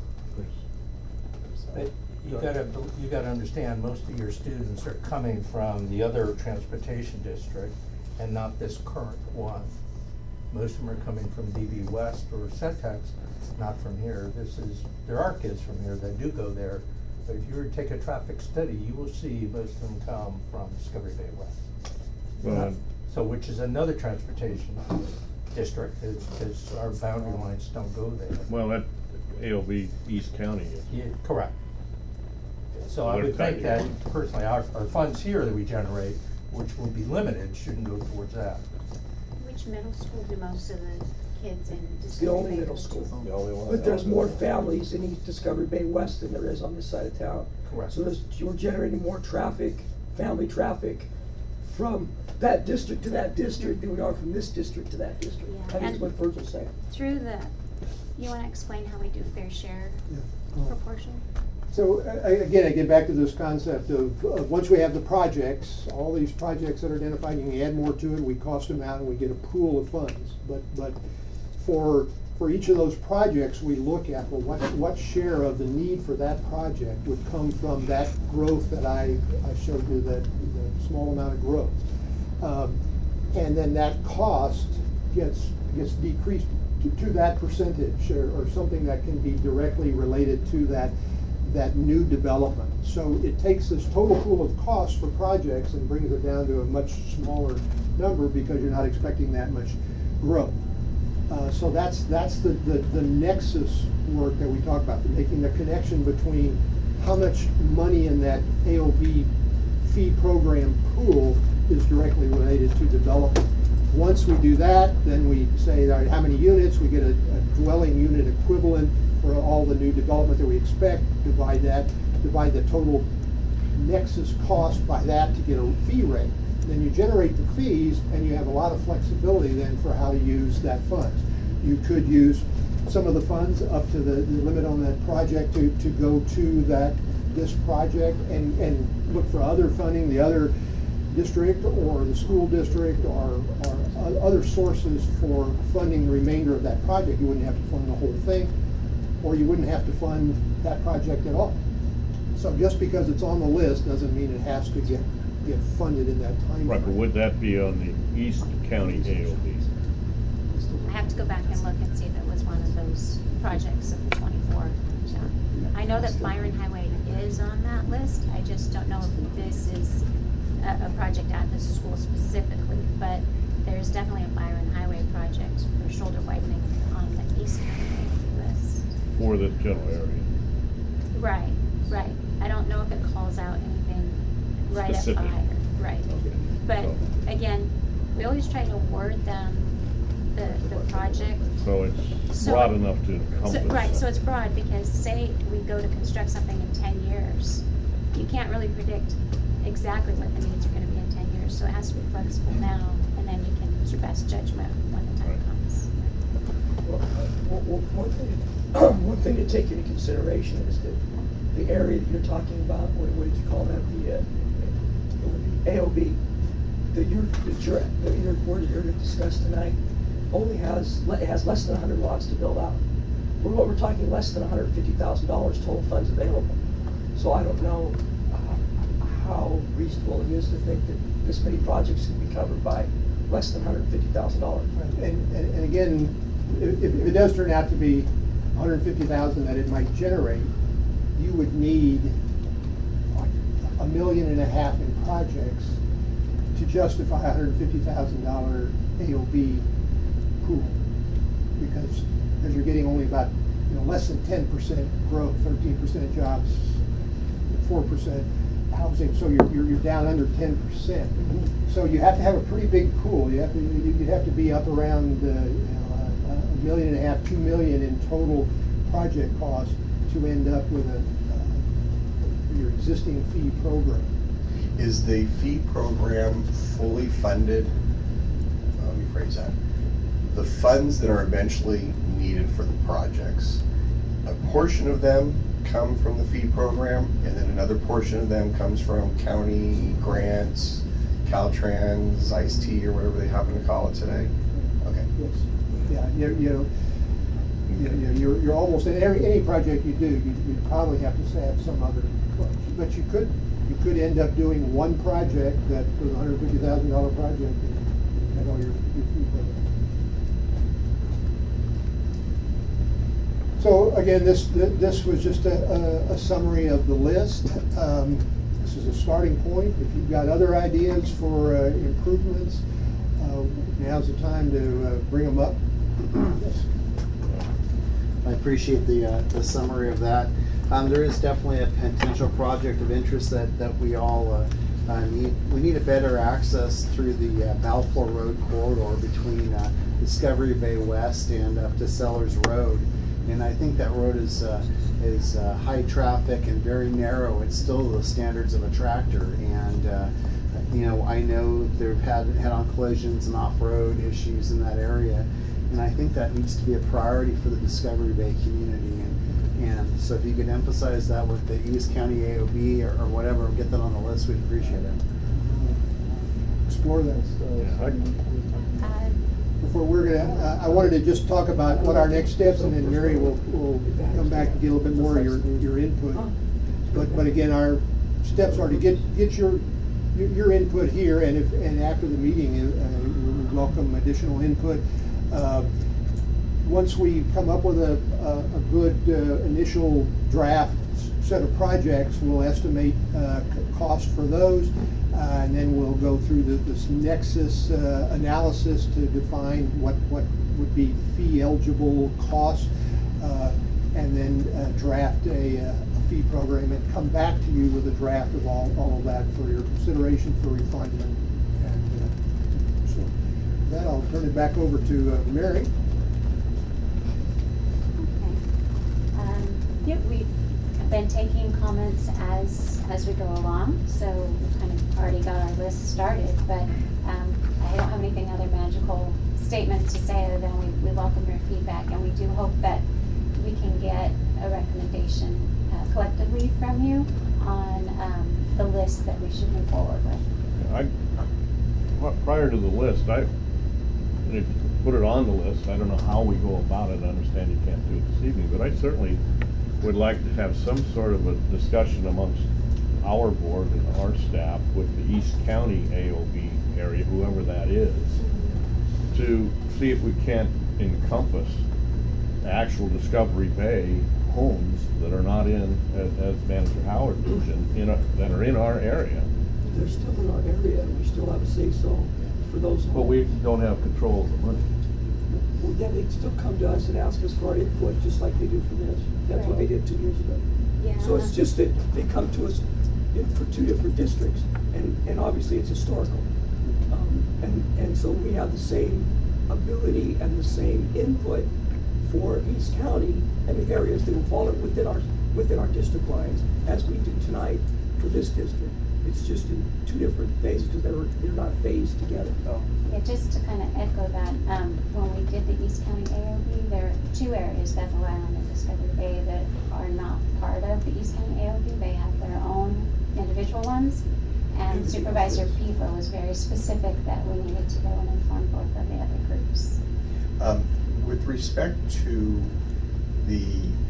But you gotta, you gotta understand, most of your students are coming from the other transportation district and not this current one. Most of them are coming from D B West or Setex, not from here. This is, there are kids from here that do go there, but if you were to take a traffic study, you will see most of them come from Discovery Bay West. Well, So, which is another transportation district, because our boundary lines don't go there. well, that A O B East County is. Yeah, correct. So I What would think kind that of- personally, our, our funds here that we generate, which will be limited, shouldn't go towards that. Which middle school do most of the kids in It's the only Discovery Bay middle go to? school. The only one. But there's more families in East Discovery Bay West than there is on this side of town. Correct. So there's, you're generating more traffic, family traffic, from that district to that district than we are from this district to that district. Yeah. I think And- that's what Virgil's saying. Through the, you wanna explain how we do fair share Yeah. proportion? So uh, again, I get back to this concept of, of once we have the projects, all these projects that are identified, you can add more to it, we cost them out and we get a pool of funds. But but for for each of those projects, we look at, well, what what share of the need for that project would come from that growth that I, I showed you, that the small amount of growth. Um, and then that cost gets gets decreased to, to that percentage, or, or something that can be directly related to that that new development. So it takes this total pool of costs for projects and brings it down to a much smaller number because you're not expecting that much growth. Uh, so that's that's the, the, the nexus work that we talk about, making the connection between how much money in that A O B fee program pool is directly related to development. Once we do that, then we say, all right, how many units? We get a, a dwelling unit equivalent for all the new development that we expect, divide that, divide the total nexus cost by that to get a fee rate. Then you generate the fees, and you have a lot of flexibility then for how to use that funds. You could use some of the funds up to the, the limit on that project to, to go to that this project and, and look for other funding, the other district or the school district or, or other sources for funding the remainder of that project. You wouldn't have to fund the whole thing, or you wouldn't have to fund that project at all. So just because it's on the list doesn't mean it has to get, get funded in that time. Right, but would that be on the East County A O B? I have to go back and look and see if it was one of those projects of the twenty-four. Yeah. I know that Byron Highway is on that list. I just don't know if this is a, a project at the school specifically, but there's definitely a Byron Highway project for shoulder widening on the East County list. For this general area? Right, right. I don't know if it calls out anything right Specific. at Byron. Right. Okay. But So- again, we always try to word them the, the project. So it's So- broad enough to So, encompass. right, so that. it's broad because say we go to construct something in ten years, you can't really predict exactly what the needs are gonna be in ten years, so it has to be flexible now, and then you can use your best judgment when the time Right. comes. Well, uh, one- one- One thing, one thing to take into consideration is that the area that you're talking about, what what did you call that, the, uh, the A O B, that you're, that you're, that your board is here to discuss tonight, only has, le- it has less than one hundred lots to build out. We're, what we're talking less than one hundred fifty thousand dollars total funds available. So I don't know uh, how reasonable it is to think that this many projects can be covered by less than one hundred fifty thousand dollars. And, and, and again, if, if it does turn out to be one hundred fifty thousand that it might generate, you would need like a million and a half in projects to justify a one hundred fifty thousand dollar A O B pool. Because, because you're getting only about, you know, less than ten percent growth, thirteen percent jobs, four percent housing, so you're, you're, you're down under ten percent. So you have to have a pretty big pool. You have to, you'd have to be up around, uh, you know, a, a million and a half, two million in total project cost to end up with a, uh, your existing fee program. Is the fee program fully funded? uh, Let me phrase that. The funds that are eventually needed for the projects, a portion of them come from the fee program, and then another portion of them comes from county grants, Caltrans, I C T, or whatever they happen to call it today? Okay. Yes. Yeah, you, you know, you know, you're, you're almost, in every, any project you do, you, you'd probably have to have some other, but you could, you could end up doing one project that was a one hundred fifty thousand dollar project and had all your, your fee paid. So again, this, this was just a, a, a summary of the list. Um, this is a starting point. If you've got other ideas for uh, improvements, uh, now's the time to uh, bring them up. Yes. I appreciate the, uh, the summary of that. Um, there is definitely a potential project of interest that, that we all uh, uh, need. We need a better access through the uh, Balfour Road corridor between uh, Discovery Bay West and up to Sellers Road. And I think that road is uh, is uh, high traffic and very narrow. It's still the standards of a tractor, and uh, you know, I know they've had head-on collisions and off-road issues in that area, and I think that needs to be a priority for the Discovery Bay community. And, and so if you could emphasize that with the East County A O B or, or whatever, get that on the list, we'd appreciate it. Explore that. Yeah, I- Uh, Before we're gonna, uh, I wanted to just talk about what our next steps, and then Mary will, will come back and get a little bit more of your, your input. But, but again, our steps are to get, get your, your, your input here, and if, and after the meeting, uh, we welcome additional input. Uh, Once we come up with a, a, a good uh, initial draft set of projects, we'll estimate uh, c- cost for those, uh, and then we'll go through the, this nexus uh, analysis to define what, what would be fee eligible costs, uh, and then uh, draft a, uh, a fee program and come back to you with a draft of all, all of that for your consideration for refinement. And uh, so with that, I'll turn it back over to uh, Mary. Okay. Yep, we've been taking comments as, as we go along, so we've kind of already got our list started, but um, I don't have anything other magical statement to say other than we, we welcome your feedback, and we do hope that we can get a recommendation uh, collectively from you on um, the list that we should move forward with. I, well, prior to the list, I, if you put it on the list, I don't know how we go about it, I understand you can't do it this evening, but I certainly would like to have some sort of a discussion amongst our board and our staff with the East County A O B area, whoever that is, to see if we can't encompass actual Discovery Bay homes that are not in, as, as Manager Howard mentioned, in a, that are in our area. They're still in our area, and we still have a say-so for those. But we don't have control of the money. Well, then they'd still come to us and ask us for our input, just like they do for this. That's what they did two years ago. Yeah. So it's just that they come to us in, for two different districts, and, and obviously it's historical. Um, and, and so we have the same ability and the same input for East County and the areas that will fall within our, within our district lines as we do tonight for this district. It's just in two different phases because they're, they're not phased together. Oh. Yeah, just to kind of echo that, um, when we did the East County A O B, there are two areas, Bethel Island and Discovery Bay, that are not part of the East County A O B. They have their own individual ones. And Supervisor Pivo was very specific that we needed to go and inform both of the other groups. Um, with respect to the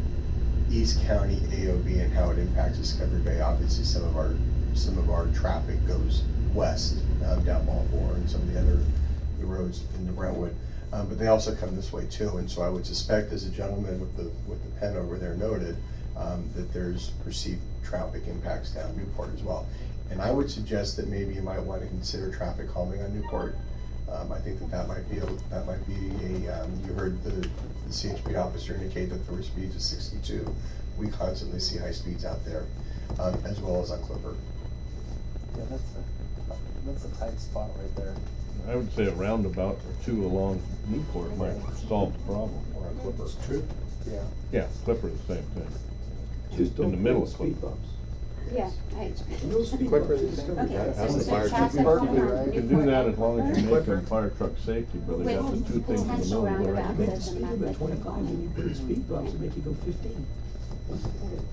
East County A O B and how it impacts Discovery Bay, obviously some of our some of our traffic goes west, um, down Balfour and some of the other the roads into Brentwood, um, but they also come this way too. And so I would suspect, as a gentleman with the with the pen over there noted, um, that there's perceived traffic impacts down Newport as well. And I would suggest that maybe you might want to consider traffic calming on Newport. Um, I think that that might be a, that might be a. Um, you heard the, the C H P officer indicate that there were speeds of sixty-two. We constantly see high speeds out there, um, as well as on Clipper. Yeah, that's a, that's a tight spot right there. I would say a roundabout or two along Newport might solve the problem. Or on Clipper. It's true. Yeah. Yeah, Clipper is the same thing. Just in don't the middle put of speed Clipper. bumps. Yeah. I, No speed Clipper bumps. is the same. okay, Yeah, so that's just the fire traffic truck. calming Perfectly on right. You can do that as long as you make them fire truck safety, but they got the two things in the Potential middle. where I roundabouts can- Make the as a speed limit method. twenty-five and you put in speed bumps and make you go fifteen. What's the point?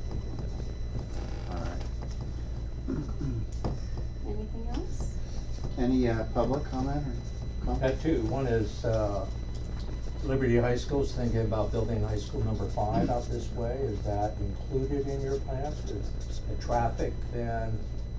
All right. anything else? Any uh, public comment or comment? Had two. One is uh, Liberty High School's thinking about building high school number five out this way. Is that included in your plans? Is the traffic then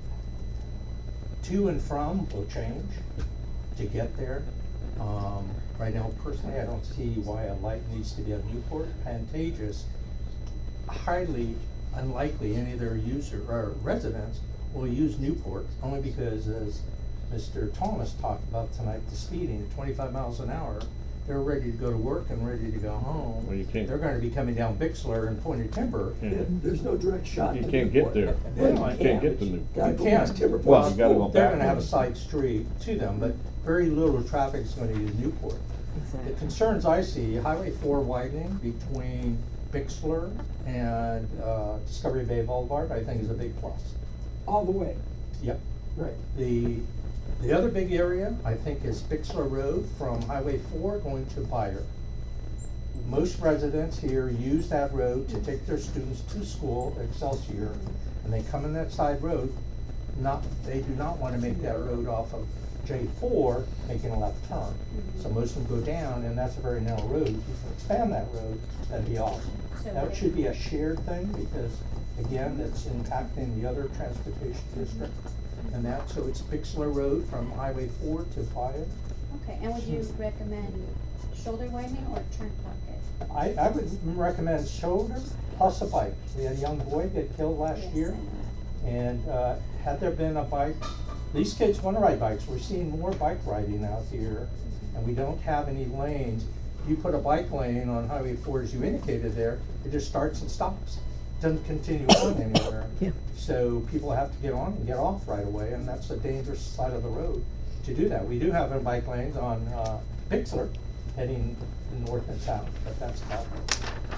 to and from will change to get there? Um, right now, personally, I don't see why a light needs to be on Newport. Pantages, highly unlikely any of their user or residents will use Newport, only because, as Mister Thomas talked about tonight, the speeding at twenty-five miles an hour, they're ready to go to work and ready to go home. Well, you can't- They're gonna be coming down Bixler and Pointed Timber. Yeah. And there's no direct shot. You to can't get Newport. there. Well, You can't get to Newport. Gotta You go can't. past Timber Well, Point. you gotta go They're back gonna have a roads. side street to them, but very little traffic is gonna use Newport. The concerns I see, Highway four widening between Bixler and uh, Discovery Bay Boulevard, I think is a big plus. All the way. Yep. Right. The, the other big area, I think, is Bixler Road from Highway four going to Byron. Most residents here use that road to take their students to school, Excelsior, and they come in that side road. Not, they do not want to make that road off of J four, making a left turn. So most of them go down, and that's a very narrow road. If you can expand that road, that'd be awesome. So That would- should be a shared thing, because, again, that's impacting the other transportation district. And that, so it's Bixler Road from Highway four to Fire. Okay, and would you recommend shoulder widening or turn pocket? I, I would recommend shoulder plus a bike. We had a young boy get killed last Yes, year. I know. And uh, had there been a bike, these kids want to ride bikes. We're seeing more bike riding out here, and we don't have any lanes. You put a bike lane on Highway four, as you indicated there, it just starts and stops. Doesn't continue on anywhere. Yeah. So people have to get on and get off right away, and that's a dangerous side of the road to do that. We do have our bike lanes on uh, Bixler, heading north and south, but that's about it.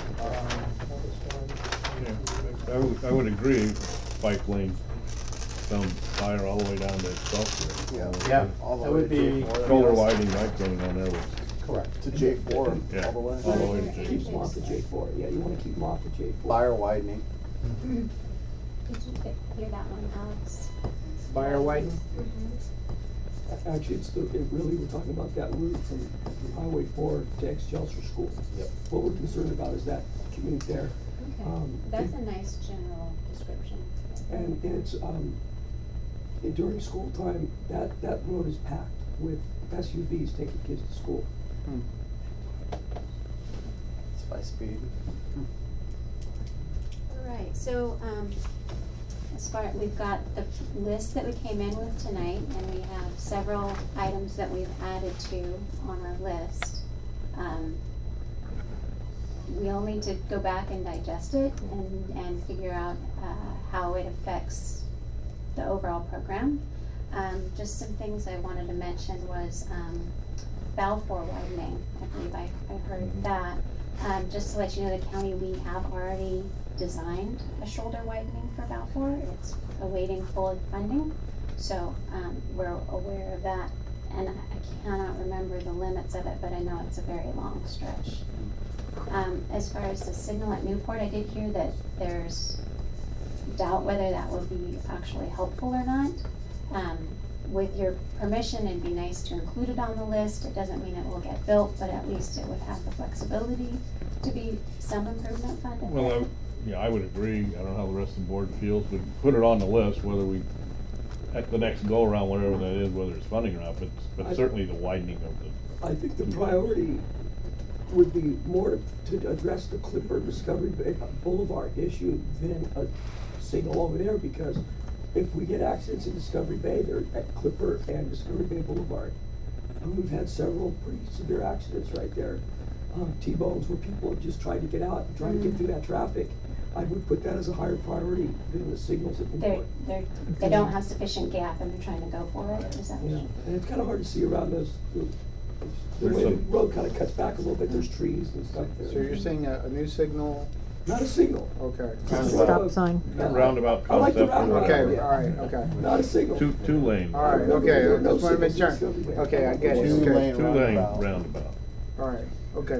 Yeah, I would, I would agree, bike lane down Fire all the way down to South Yeah. there. Yeah, all the That way would to be- J four. Shoulder widening bike lane on there was, Correct, to J four, yeah, all the way. all the way to J Keeps them four. off the J four, yeah, you wanna keep them off the J four. Fire widening. Did you hear that one, Alex? Fire widening? Mhm. Actually, it's the, it really, we're talking about that route from, from Highway four to Ex-Chelser School. Yep. What we're concerned about is that commute there. Okay, Um, that's a nice general description. And, and it's, um, and during school time, that, that road is packed with S U Vs taking kids to school. Hmm. It's by speed. All right, so, um, as far, we've got the list that we came in with tonight, and we have several items that we've added to on our list. Um, we'll need to go back and digest it and, and figure out, uh, how it affects the overall program. Um, just some things I wanted to mention was, um, Balfour widening, I believe I, I heard that. Um, just to let you know, the county, we have already designed a shoulder widening for Balfour. It's awaiting full funding, so, um, we're aware of that. And I I cannot remember the limits of it, but I know it's a very long stretch. Um, as far as the signal at Newport, I did hear that there's doubt whether that will be actually helpful or not. Um, with your permission, it'd be nice to include it on the list. It doesn't mean it will get built, but at least it would have the flexibility to be some improvement funded. Well, I, yeah, I would agree. I don't know how the rest of the board feels, but put it on the list, whether we, at the next go-around, whatever that is, whether it's funding or not, but, I- but certainly the widening of the. I think the priority would be more to, to address the Clipper Discovery Bay Boulevard issue than a signal over there, because if we get accidents in Discovery Bay, they're at Clipper and Discovery Bay Boulevard. And we've had several pretty severe accidents right there. Um, T-bones where people have just tried to get out and trying to get through that traffic. I would put that as a higher priority than the signals at They're, Newport. they're, they don't have sufficient gap and they're trying to go for it, is that what Yeah, you? and it's kinda hard to see around those, the, the There's way the some- road kinda cuts back a little bit, there's trees and stuff there. So you're saying a, a new signal? Not a signal. Okay. Just a Stop road. sign. Yeah. Roundabout I like the concept. roundabout. Okay, yeah. all right, okay. Not a signal. Two, two lane. All right, okay, I just want to make sure. Okay, I get it. Two Okay. lane Two lane roundabout. All right, okay.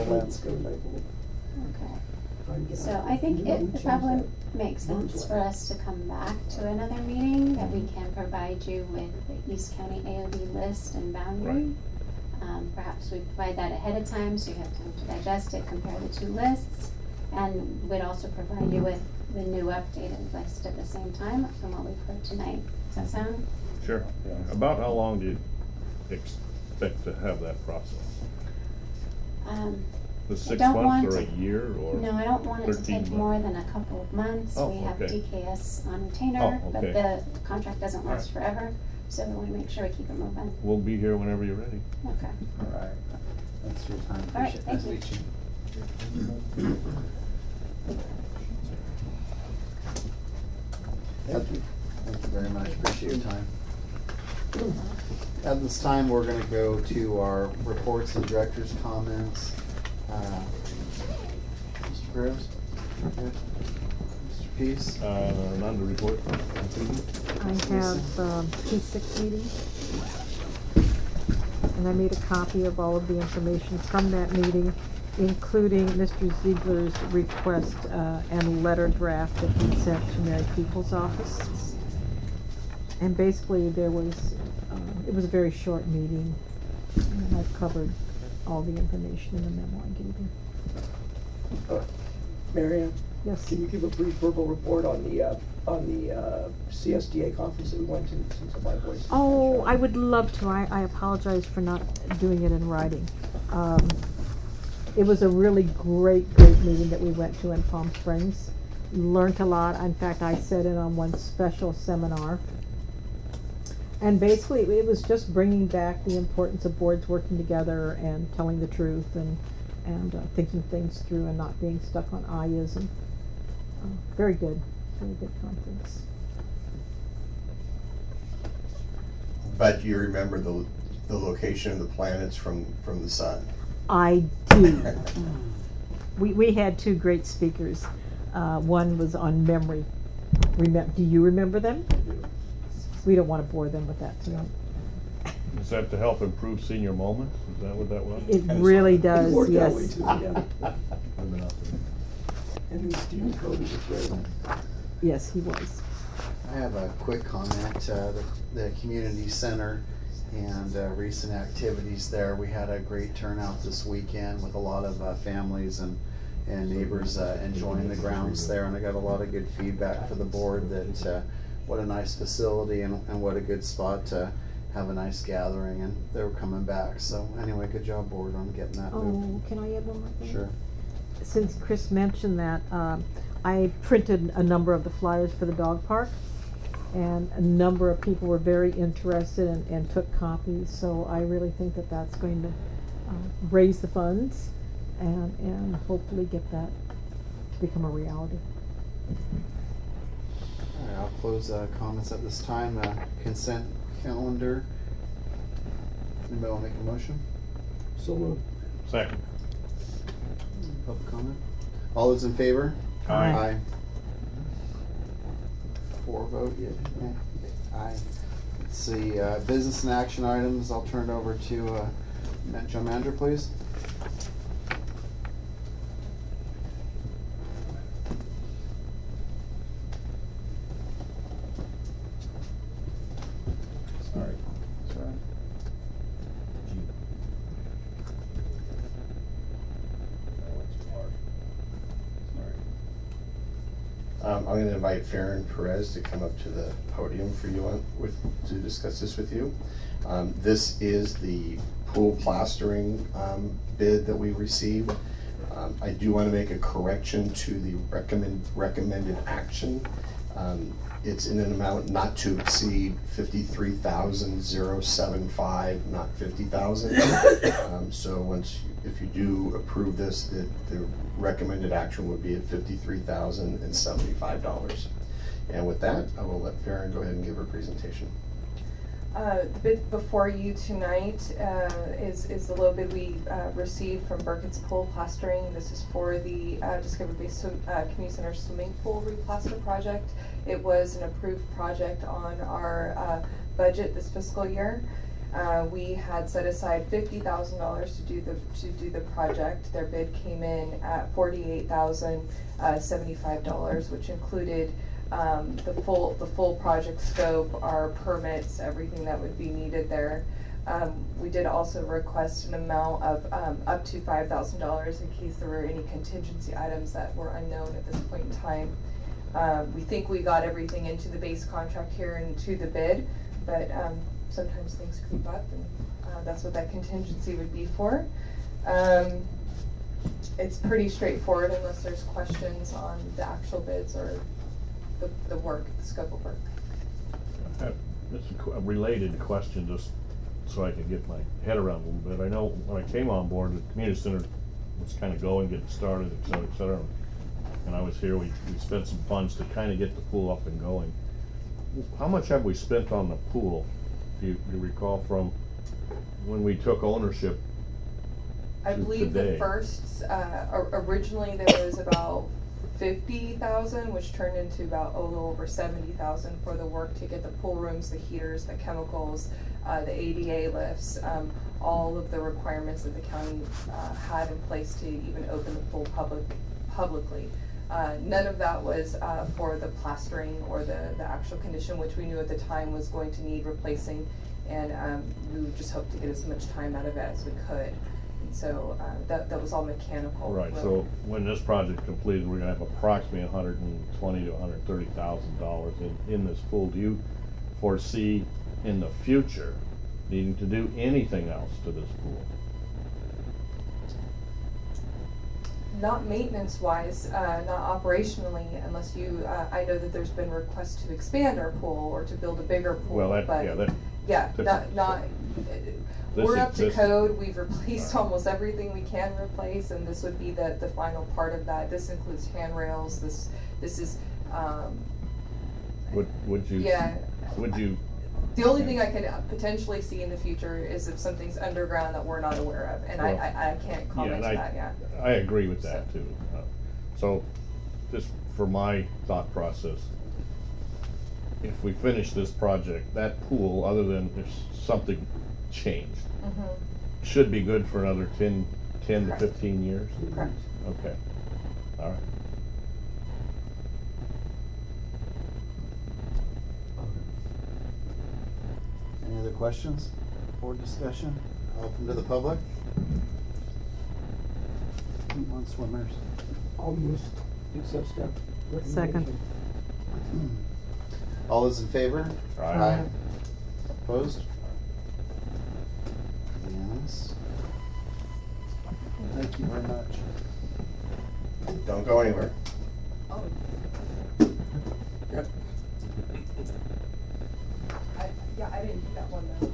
Okay. So I think it would probably make sense for us to come back to another meeting, that we can provide you with the East County A O B list and boundary. Um, perhaps we provide that ahead of time, so you have time to digest it, compare the two lists. And we'd also provide you with the new updated list at the same time from what we've heard tonight. Does that sound? Sure. About how long do you expect to have that process? Um, The I six don't months want or a to- year or? No, I don't want it to thirteen take months? more than a couple of months. Oh, We have okay. D K S on retainer, Oh, but okay. the contract doesn't last forever, so we want to make sure we keep it moving. We'll be here whenever you're ready. Okay. All right. Thanks for your time. All right, Appreciate thank that, you. Leachy. Thank you. Thank you very much. Appreciate your time. At this time, we're gonna go to our reports and director's comments. Uh, Mister Groves? Okay. Mister Peace? Uh, none to report. I have um, P six meeting. And I made a copy of all of the information from that meeting, including Mister Ziegler's request uh, and letter draft that he sent to Mary Peoples' office. And basically, there was, uh, it was a very short meeting, and I've covered all the information in the memo I gave you. Uh, Marianne? Yes. Can you give a brief verbal report on the, uh, on the, uh, C S D A conference that we went to, since my voice? Oh, I would love to. I, I apologize for not doing it in writing. Um, it was a really great, great meeting that we went to in Palm Springs. Learned a lot. In fact, I sat in on one special seminar. And basically, it was just bringing back the importance of boards working together and telling the truth and, and uh, thinking things through and not being stuck on ayahs. And uh, very good, very good conference. But you remember the, the location of the planets from, from the sun? I do. we, we had two great speakers. Uh, one was on memory. Remem- do you remember them? We don't want to bore them with that tonight. Is that to help improve senior moments? Is that what that was? It really does, Worked that yes. way too, yeah. And then Steve Cody was present. Yes, he was. I have a quick comment. Uh, the, the community center and uh, recent activities there. We had a great turnout this weekend with a lot of uh, families and, and neighbors uh, enjoying the grounds there. And I got a lot of good feedback for the board that uh, what a nice facility and, and what a good spot to have a nice gathering. And they were coming back. So anyway, good job, board, on getting that Oh, moved. can I add one more thing? Sure. Since Chris mentioned that, um, I printed a number of the flyers for the dog park, and a number of people were very interested and, and took copies. So I really think that that's going to uh, raise the funds and and hopefully get that to become a reality. All right, I'll close uh, comments at this time. Uh, consent calendar. Anybody want to make a motion? So moved. Second. Public comment? All those in favor? Aye. Aye. Four vote, yeah. yeah. Aye. Let's see, uh, business and action items. I'll turn it over to uh, Ma- Joe Manager, please. Sorry. Sorry. Um, I'm going to invite Farron Perez to come up to the podium for you on, with, to discuss this with you. Um, this is the pool plastering um, bid that we received. Um, I do want to make a correction to the recommend, recommended action. Um, it's in an amount not to exceed fifty-three thousand seventy-five, not fifty thousand. Um, so once, you, if you do approve this, the, the recommended action would be at fifty-three thousand seventy-five dollars. And with that, I will let Farron go ahead and give her presentation. Uh, the bid before you tonight uh, is, is the low bid we uh, received from Burkett's Pool Plastering. This is for the uh, Discovery Bay Swim, uh, Community Center Swimming Pool Replaster Project. It was an approved project on our uh, budget this fiscal year. Uh, we had set aside fifty thousand dollars to do the to do the project. Their bid came in at forty-eight thousand seventy-five dollars, which included Um, the full the full project scope, our permits, everything that would be needed there. Um, we did also request an amount of um, up to five thousand dollars in case there were any contingency items that were unknown at this point in time. Uh, we think we got everything into the base contract here and to the bid, but um, sometimes things creep up, and uh, that's what that contingency would be for. Um, it's pretty straightforward unless there's questions on the actual bids or The, the work, the scope of work. Uh, It's a qu- a related question, just so I can get my head around a little bit. I know when I came on board, the community center was kind of going, getting started, et cetera, et cetera. And I was here, we, we spent some funds to kind of get the pool up and going. How much have we spent on the pool, do you, do you recall, from when we took ownership I to believe today? the first, uh, or- originally there was about fifty thousand, which turned into about a little over seventy thousand for the work to get the pool rooms, the heaters, the chemicals, uh, the A D A lifts, um, all of the requirements that the county uh, had in place to even open the pool public publicly. Uh, none of that was uh, for the plastering or the, the actual condition, which we knew at the time was going to need replacing, and um, we would just hope to get as much time out of it as we could. So uh, that, that was all mechanical. Right, really. so when this project completed, we're gonna have approximately a hundred and twenty to a hundred and thirty thousand dollars in, in this pool. Do you foresee in the future needing to do anything else to this pool? Not maintenance-wise, uh, not operationally, unless you, uh, I know that there's been requests to expand our pool or to build a bigger pool. Well, that, but yeah, that. yeah, that's- not, not, This we're is- up to this- code, we've replaced almost everything we can replace, and this would be the, the final part of that. This includes handrails, this, this is, um, Would, would you? Yeah. Would you The only thing I could uh, potentially see in the future is if something's underground that we're not aware of, and I, Well, I, I can't comment and to I- that yet. I agree with that too. Uh, So, just for my thought process, if we finish this project, that pool, other than if something changed, Mhm. should be good for another ten, ten to Correct. fifteen years? Correct. Okay, all right. Any other questions or discussion? Open to the public? Come on, swimmers. I'll use, accept staff Second. All those in favor? Aye. Opposed? Unanimous. Thank you very much. Don't go anywhere. Oh. Yep. I, yeah, I didn't do that one though.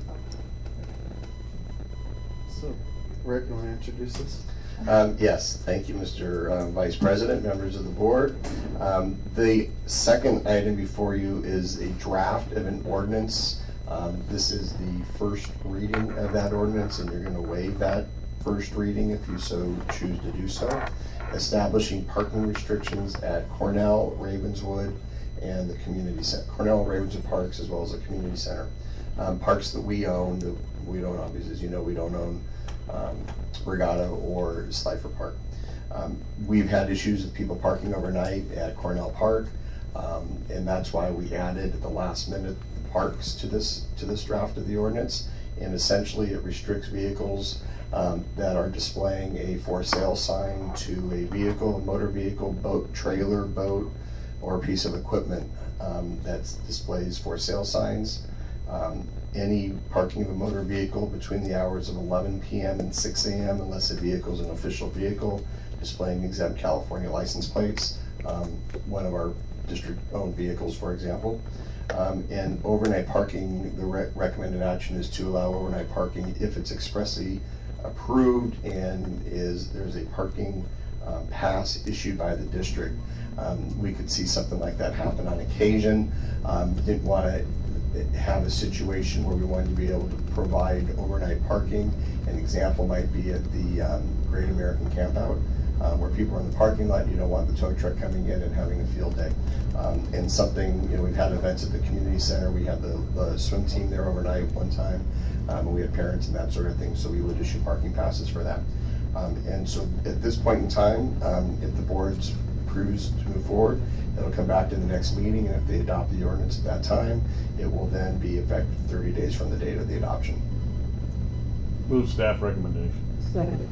So, Rick, you want to introduce this? Um, yes, thank you, Mister uh, Vice President, members of the board. Um, the second item before you is a draft of an ordinance. Um, this is the first reading of that ordinance, and you're going to waive that first reading if you so choose to do so. Establishing parking restrictions at Cornell, Ravenswood, and the community center. Cornell, Ravenswood Parks, as well as the community center. Um, parks that we own, that we don't obviously, as you know, we don't own um, Regatta or Slifer Park. Um, we've had issues with people parking overnight at Cornell Park, um, and that's why we added at the last minute the parks to this to this draft of the ordinance. And essentially, it restricts vehicles um, that are displaying a for sale sign to a vehicle, a motor vehicle, boat, trailer, boat, or a piece of equipment um, that displays for sale signs. Um, any parking of a motor vehicle between the hours of eleven p m and six a m unless the vehicle is an official vehicle displaying exempt California license plates, um, one of our district-owned vehicles, for example. Um, and overnight parking, the re recommended action is to allow overnight parking if it's expressly approved and is there's a parking um, pass issued by the district. Um, we could see something like that happen on occasion. Um, didn't want to have a situation where we wanted to be able to provide overnight parking. An example might be at the um, Great American Campout, uh, where people are in the parking lot. You don't want the tow truck coming in and having a field day. Um, and something, you know, we've had events at the community center. We had the, the swim team there overnight one time. Um, and we had parents and that sort of thing, so we would issue parking passes for that. Um, and so at this point in time, um, if the board's approves to move forward, it'll come back to the next meeting, and if they adopt the ordinance at that time, it will then be effective thirty days from the date of the adoption. Move staff recommendation. Second.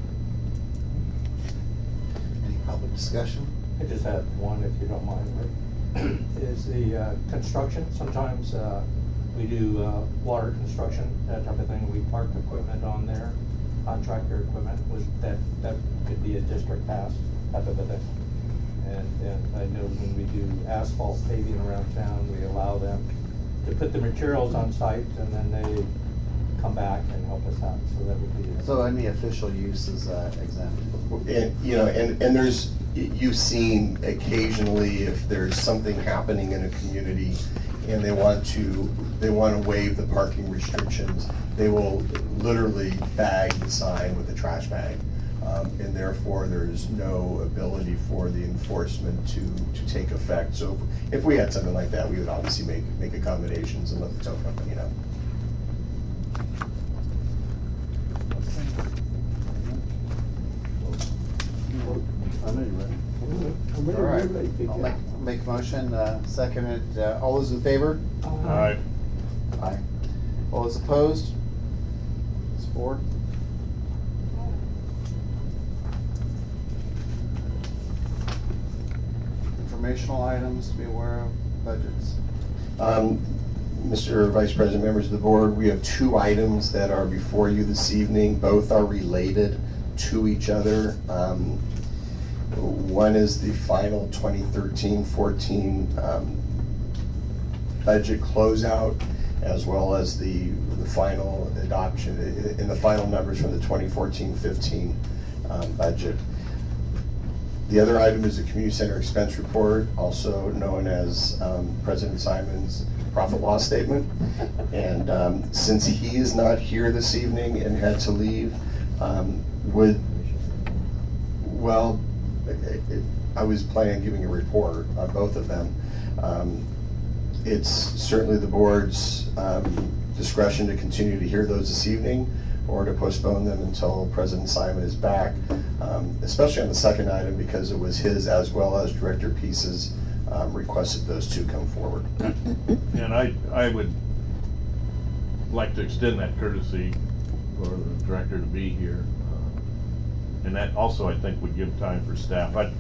Any public discussion? I just have one, if you don't mind, Rick. Is the uh, construction. Sometimes uh, we do uh, water construction, that type of thing. We park equipment on there, contractor equipment. Was that that could be a district pass type of a thing. And, and I know when we do asphalt paving around town, we allow them to put the materials on site, and then they come back and help us out. So that would be. A, So any official use is uh, exempt? And, you know, and, and there's, you've seen occasionally if there's something happening in a community and they want to, they want to waive the parking restrictions, they will literally bag the sign with a trash bag. Um, and therefore there's no ability for the enforcement to, to take effect. So if we had something like that, we would obviously make, make accommodations and let the tow company know. I know you're ready. I'm ready, All right, we're ready to I'll kick make, out. make a motion, uh, second it, uh, all those in favor? Aye. Aye. All those opposed? It's four. Informational items to be aware of, budgets. Um, Mister Vice President, members of the board, we have two items that are before you this evening. Both are related to each other. Um, one is the final twenty thirteen fourteen um, budget closeout, as well as the, the final adoption, in the final numbers from the twenty fourteen fifteen um, budget. The other item is the community center expense report, also known as um, President Simon's profit loss statement. And um, since he is not here this evening and had to leave, um, would, well, it, it, I was planning on giving a report on both of them. Um, it's certainly the board's um, discretion to continue to hear those this evening or to postpone them until President Simon is back, um, especially on the second item because it was his as well as Director Peace's um, requested those two come forward. And I, I would like to extend that courtesy for the director to be here. Uh, and that also, I think, would give time for staff. I,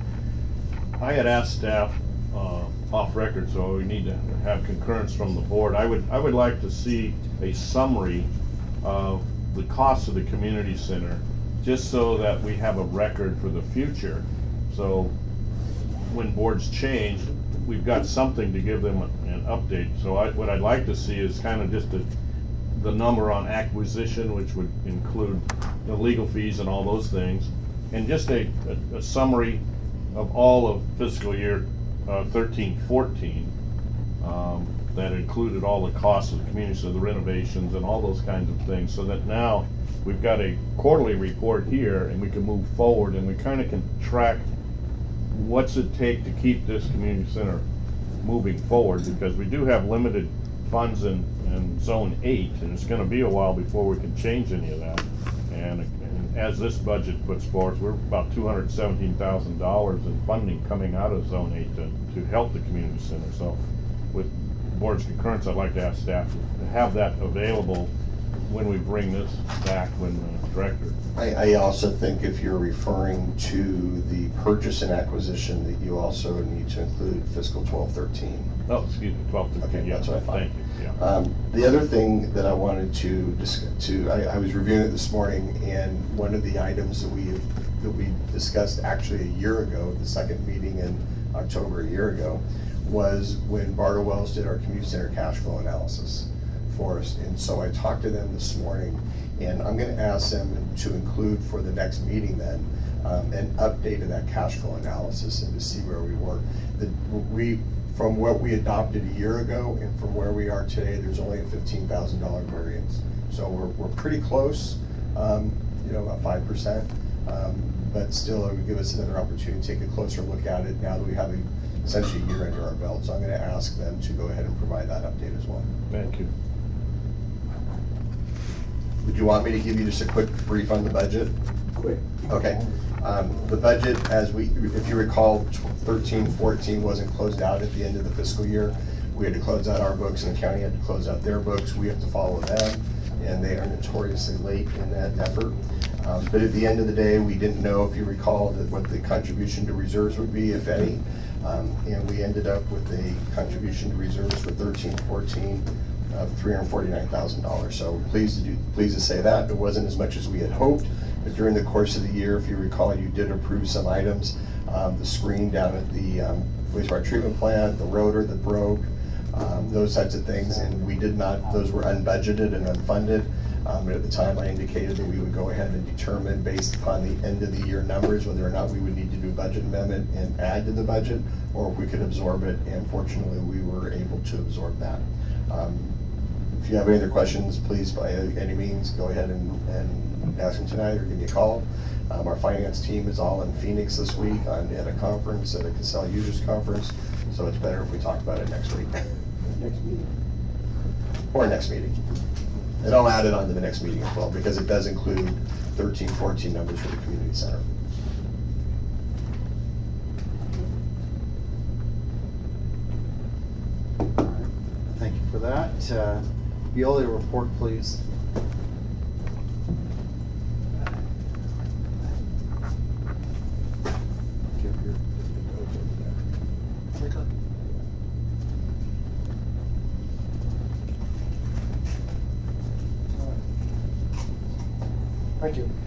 I had asked staff uh, off record, so we need to have concurrence from the board. I would, I would like to see a summary of the cost of the community center, just so that we have a record for the future. So when boards change, we've got something to give them an update. So I, what I'd like to see is kind of just a, the number on acquisition, which would include the legal fees and all those things, and just a, a, a summary of all of fiscal year uh, thirteen fourteen um, that included all the costs of the community, so the renovations and all those kinds of things, so that now we've got a quarterly report here and we can move forward and we kind of can track what's it take to keep this community center moving forward, because we do have limited funds in, in zone eight, and it's going to be a while before we can change any of that. And, and as this budget puts forth, we're about two hundred seventeen thousand dollars in funding coming out of zone eight to, to help the community center. So with board's concurrence, I'd like to ask staff to have that available when we bring this back when the director. I, I also think if you're referring to the purchase and acquisition, that you also need to include fiscal twelve thirteen. Oh, excuse me, twelve thirteen. Okay, Yeah, that's what I thought. Thank you. Yeah. Um, the other thing that I wanted to discuss, to I, I was reviewing it this morning, and one of the items that we that we discussed actually a year ago, the second meeting in October a year ago, was when Bartle Wells did our community center cash flow analysis for us. And so I talked to them this morning, and I'm going to ask them to include for the next meeting then um, an update of that cash flow analysis and to see where we were. The, we, from what we adopted a year ago and from where we are today, there's only a fifteen thousand dollar variance. So we're, we're pretty close, um, you know, about five percent, um, but still it would give us another opportunity to take a closer look at it now that we have a, essentially a year under our belt. So I'm going to ask them to go ahead and provide that update as well. Thank you. Would you want me to give you just a quick brief on the budget? Quick. Okay. Um, the budget, as we, if you recall, thirteen fourteen wasn't closed out at the end of the fiscal year. We had to close out our books, and the county had to close out their books. We have to follow them, and they are notoriously late in that effort. Um, but at the end of the day, we didn't know, if you recall, that what the contribution to reserves would be, if any. Um, and we ended up with a contribution to reserves for thirteen fourteen of three hundred forty-nine thousand dollars. So pleased to do, pleased to say that. It wasn't as much as we had hoped, but during the course of the year, if you recall, you did approve some items. Um, the screen down at the um, wastewater treatment plant, the rotor that broke, um, those types of things, and we did not, those were unbudgeted and unfunded. Um, at the time, I indicated that we would go ahead and determine, based upon the end of the year numbers, whether or not we would need to do a budget amendment and add to the budget, or if we could absorb it, and fortunately, we were able to absorb that. Um, if you have any other questions, please, by any means, go ahead and, and ask them tonight or give me a call. Um, our finance team is all in Phoenix this week on, at a conference, at a Casella Users Conference, so it's better if we talk about it next week. Next meeting. Or next meeting. And I'll add it on to the next meeting as well, because it does include thirteen fourteen numbers for the community center. All right. Thank you for that. Uh, Veolia report, please. Thank you.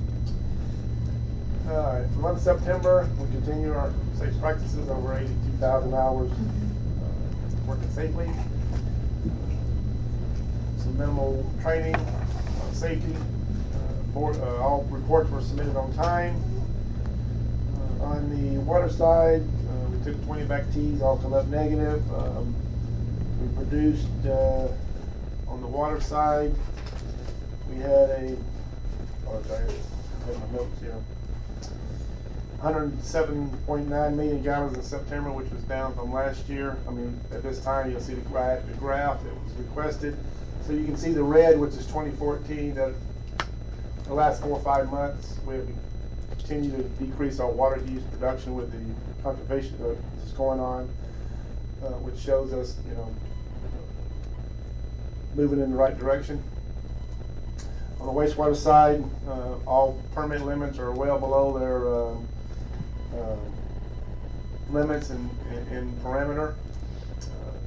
All right, for the month of September, we continue our safe practices, over eighty-two thousand hours uh, working safely. Some minimal training on safety. Uh, board, uh, all reports were submitted on time. Uh, on the water side, uh, we took twenty back T's, all to left negative. Um, We produced, uh, on the water side, we had a, oh, sorry, I have my notes here. one hundred seven point nine million gallons in September, which was down from last year. I mean, at this time, you'll see the graph, the graph that was requested. So you can see the red, which is twenty fourteen, that the last four or five months, we've continued to decrease our water use production with the conservation that's going on, uh, which shows us, you know, moving in the right direction. On the wastewater side, uh, all permit limits are well below their uh, uh, limits in, in, in parameter. Uh,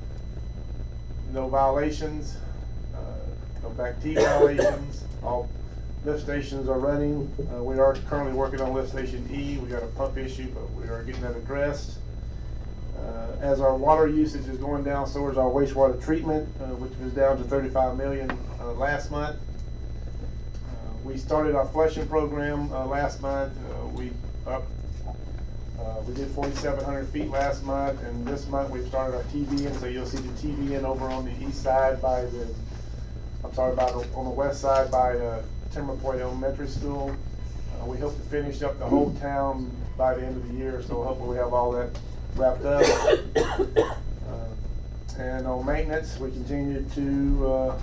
no violations, uh, no back T violations. All lift stations are running. Uh, we are currently working on lift station E. We got a pump issue, but we are getting that addressed. Uh, as our water usage is going down, so is our wastewater treatment, uh, which was down to thirty-five million uh, last month. Uh, we started our flushing program uh, last month. Uh, we up, uh, we did forty-seven hundred feet last month, and this month we've started our T V N. So you'll see the T V N over on the east side by the, I'm sorry, by the, on the west side by uh, Timber Point Elementary School. Uh, we hope to finish up the whole town by the end of the year. So hopefully we have all that wrapped up. Uh, and on maintenance, we continue to uh,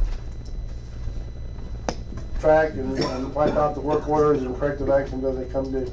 track and, and wipe out the work orders and corrective actions as they come due.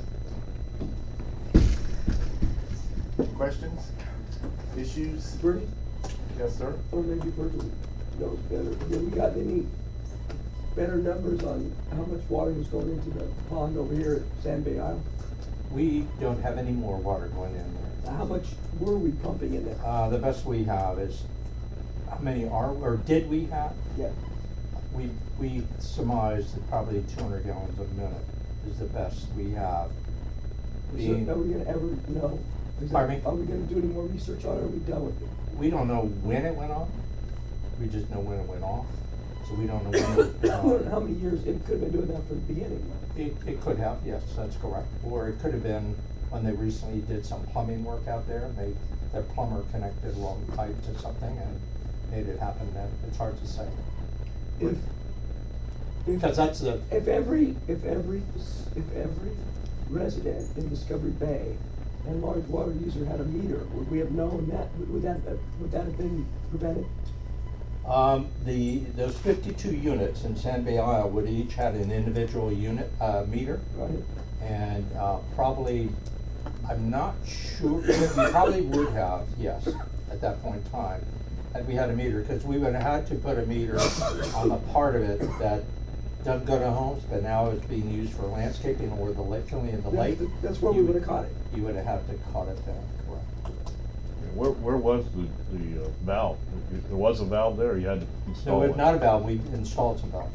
Questions? Issues? Bernie? Yes, sir. Or maybe Bernie knows better. Have we got any better numbers on how much water was going into the pond over here at Sand Bay Isle? We don't have any more water going in there. How much were we pumping in there? Uh, the best we have is, how many are, or did we have? Yeah. We, we surmised that probably two hundred gallons a minute is the best we have. Being, So are we gonna ever know? Is that- Pardon me? Are we gonna do any more research on it, or are we done with it? we don't know when it went off. We just know when it went off. So we don't know when it, uh, How many years, it could have been doing that from the beginning? It, it could have, yes, that's correct. Or it could have been when they recently did some plumbing work out there. They, their plumber connected a long pipe to something and made it happen. That it's hard to say. If, Because that's the, if every, if every, if every resident in Discovery Bay and large water user had a meter, would we have known that, would that, would that have been prevented? um, the, those fifty-two units in Sand Bay Isle would each had an individual unit, uh, meter. Right. And, uh, probably, I'm not sure, we probably would have, yes, at that point in time, had we had a meter, because we would have had to put a meter on the part of it that doesn't go to homes, but now it's being used for landscaping or the lake, filling in the lake. That's where we You would have caught it. You would have had to caught it then, correct. Where, where was the, the uh, valve? There was a valve there, or you had to install No, it? it's not a valve, we installed some valves.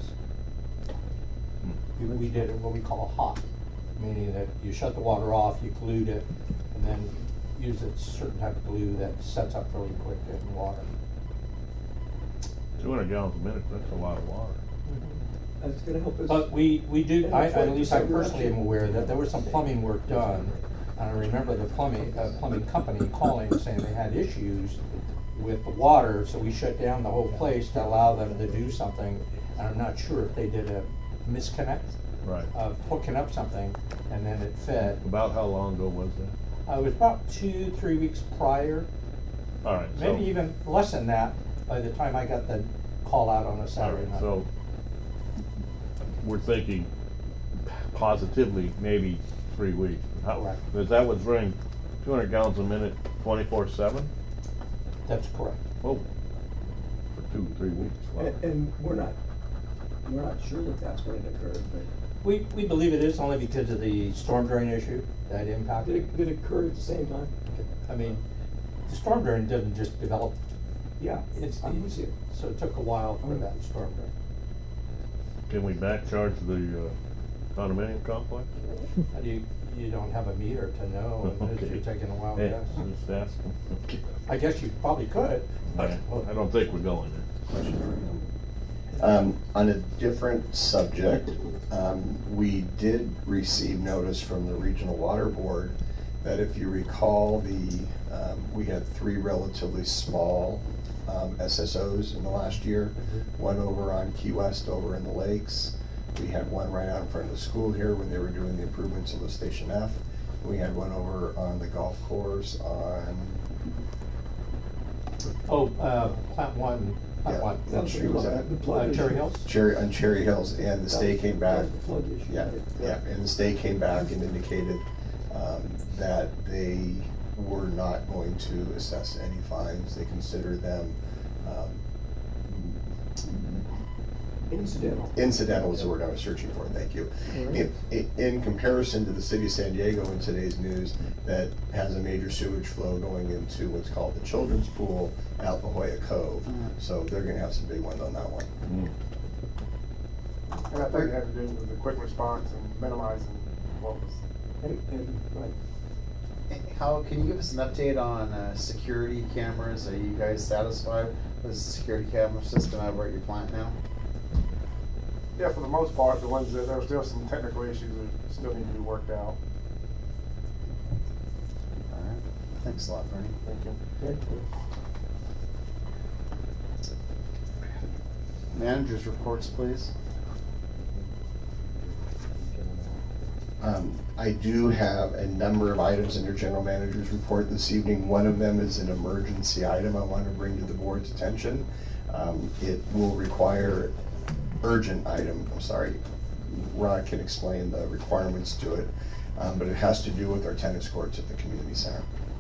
We, we did what we call a hop, meaning that you shut the water off, you glued it, and then use a certain type of glue that sets up really quick in water. Two hundred gallons a minute, that's a lot of water. That's gonna help us. But we, we do, And I, that's why at least I it's so personally am direction. aware that there was some plumbing work done. And I remember the plumbing, uh, plumbing company calling saying they had issues with the water, so we shut down the whole place to allow them to do something. And I'm not sure if they did a misconnect Right. of hooking up something and then it fed. About how long ago was that? Uh, it was about two, three weeks prior, All right, so. maybe even less than that by the time I got the call out on a All Saturday right, night. so we're thinking positively maybe three weeks. How, Correct. is that what's running two hundred gallons a minute, twenty-four seven? That's correct. Whoa, for two, three weeks, wow. And, and we're not, we're not sure that that's going to occur, but We, we believe it is only because of the storm drain issue that did impacted. it, did it occur at the same time? I mean, the storm drain doesn't just develop. Yeah, It's, I'm with you. so it took a while for that storm drain. Can we back charge the uh, condominium complex? And you, you don't have a meter to know, and it's Okay. taking a while, Hey, yes. just asking. Okay. I guess you probably could. I I don't think we're going there. Um, on a different subject, um, we did receive notice from the Regional Water Board that if you recall, the um, we had three relatively small um, S S Os in the last year. Mm-hmm. One over on Key West, over in the lakes. We had one right out in front of the school here when they were doing the improvements of the Station F. We had one over on the golf course on. Oh, uh, plat one, plat Yeah, one. what street was that? Uh, Cherry Hills? Cherry, on Cherry Hills, and the state came back. The flood issue, Yeah, right? yeah, and the state came back and indicated um, that they were not going to assess any fines. They considered them um, Incidental. incidental is the word I was searching for, thank you. In, in- in comparison to the city of San Diego in today's news, that has a major sewage flow going into what's called the children's pool out La Jolla Cove. So they're gonna have some big ones on that one. And I think it had to do with the quick response and minimizing what was. And, and, right. How, can you give us an update on uh, security cameras? Are you guys satisfied with the security camera system over at your plant now? Yeah, for the most part, the ones that, there were still some technical issues that still need to be worked out. All right. Thanks a lot, Bernie. Thank you. Thank you. Managers' reports, please. Um, I do have a number of items in your general manager's report this evening. One of them is an emergency item I want to bring to the board's attention. Um, it will require urgent item, I'm sorry, Rod can explain the requirements to it, um, but it has to do with our tennis courts at the community center.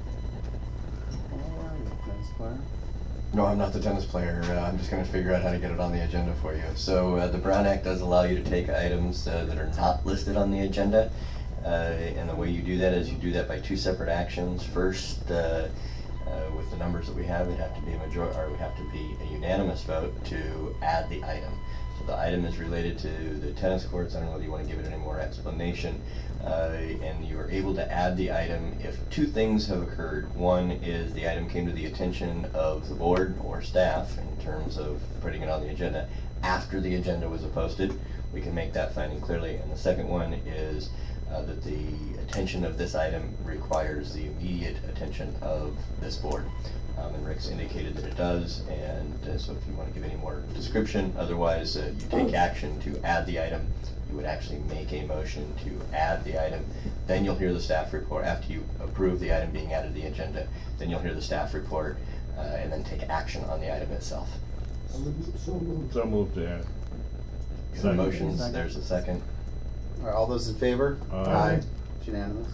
No, I'm not the tennis player. Uh, I'm just going to figure out how to get it on the agenda for you. So uh, the Brown Act does allow you to take items uh, that are not listed on the agenda. Uh, and the way you do that is you do that by two separate actions. First, uh, uh, with the numbers that we have, it'd have to be a major, or it would have to be a unanimous vote to add the item. So the item is related to the tennis courts. I don't know whether you want to give it any more explanation. Uh, and you are able to add the item if two things have occurred. One is the item came to the attention of the board or staff in terms of putting it on the agenda after the agenda was posted. We can make that finding clearly. And the second one is uh, that the attention of this item requires the immediate attention of this board. Um, and Rick's indicated that it does, and uh, so if you want to give any more description, otherwise uh, you take action to add the item. You would actually make a motion to add the item. Then you'll hear the staff report after you approve the item being added to the agenda. Then you'll hear the staff report uh, and then take action on the item itself. So moved. So moved to add. So motions, there's a second. All right, all those in favor? Aye. It's unanimous.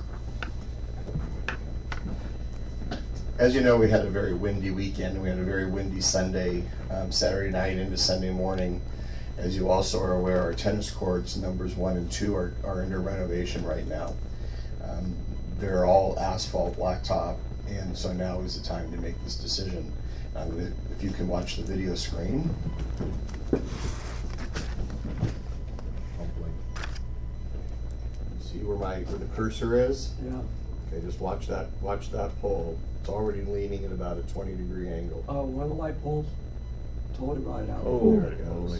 As you know, we had a very windy weekend. We had a very windy Sunday, um, Saturday night into Sunday morning. As you also are aware, our tennis courts, numbers one and two, are, are under renovation right now. Um, they're all asphalt blacktop, and so now is the time to make this decision. I'm gonna, if you can watch the video screen. See where my where the cursor is? Yeah. Okay, just watch that. Watch that pole. It's already leaning at about a twenty degree angle. Uh, one of the light poles totally rotted out. Oh, there it goes.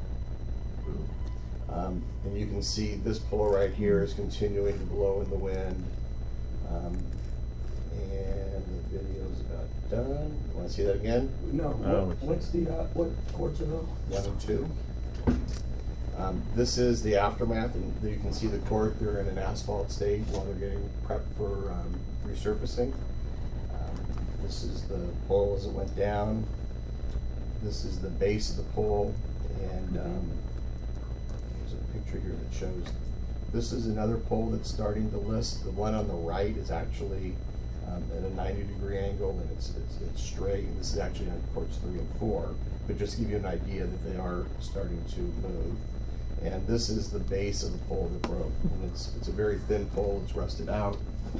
Um, and you can see this pole right here is continuing to blow in the wind. Um, and the video's about done. You want to see that again? No, No, what, it's- what's the, uh, what courts are those? One and two. Um, this is the aftermath, and you can see the court. They're in an asphalt stage while they're getting prepped for um, resurfacing. Um, this is the pole as it went down. This is the base of the pole, and um, there's a picture here that shows. This is another pole that's starting to list. The one on the right is actually um, at a ninety degree angle, and it's, it's it's straight. And this is actually on courts three and four, but just to give you an idea that they are starting to move. And this is the base of the pole that broke, and it's it's a very thin pole. It's rusted out.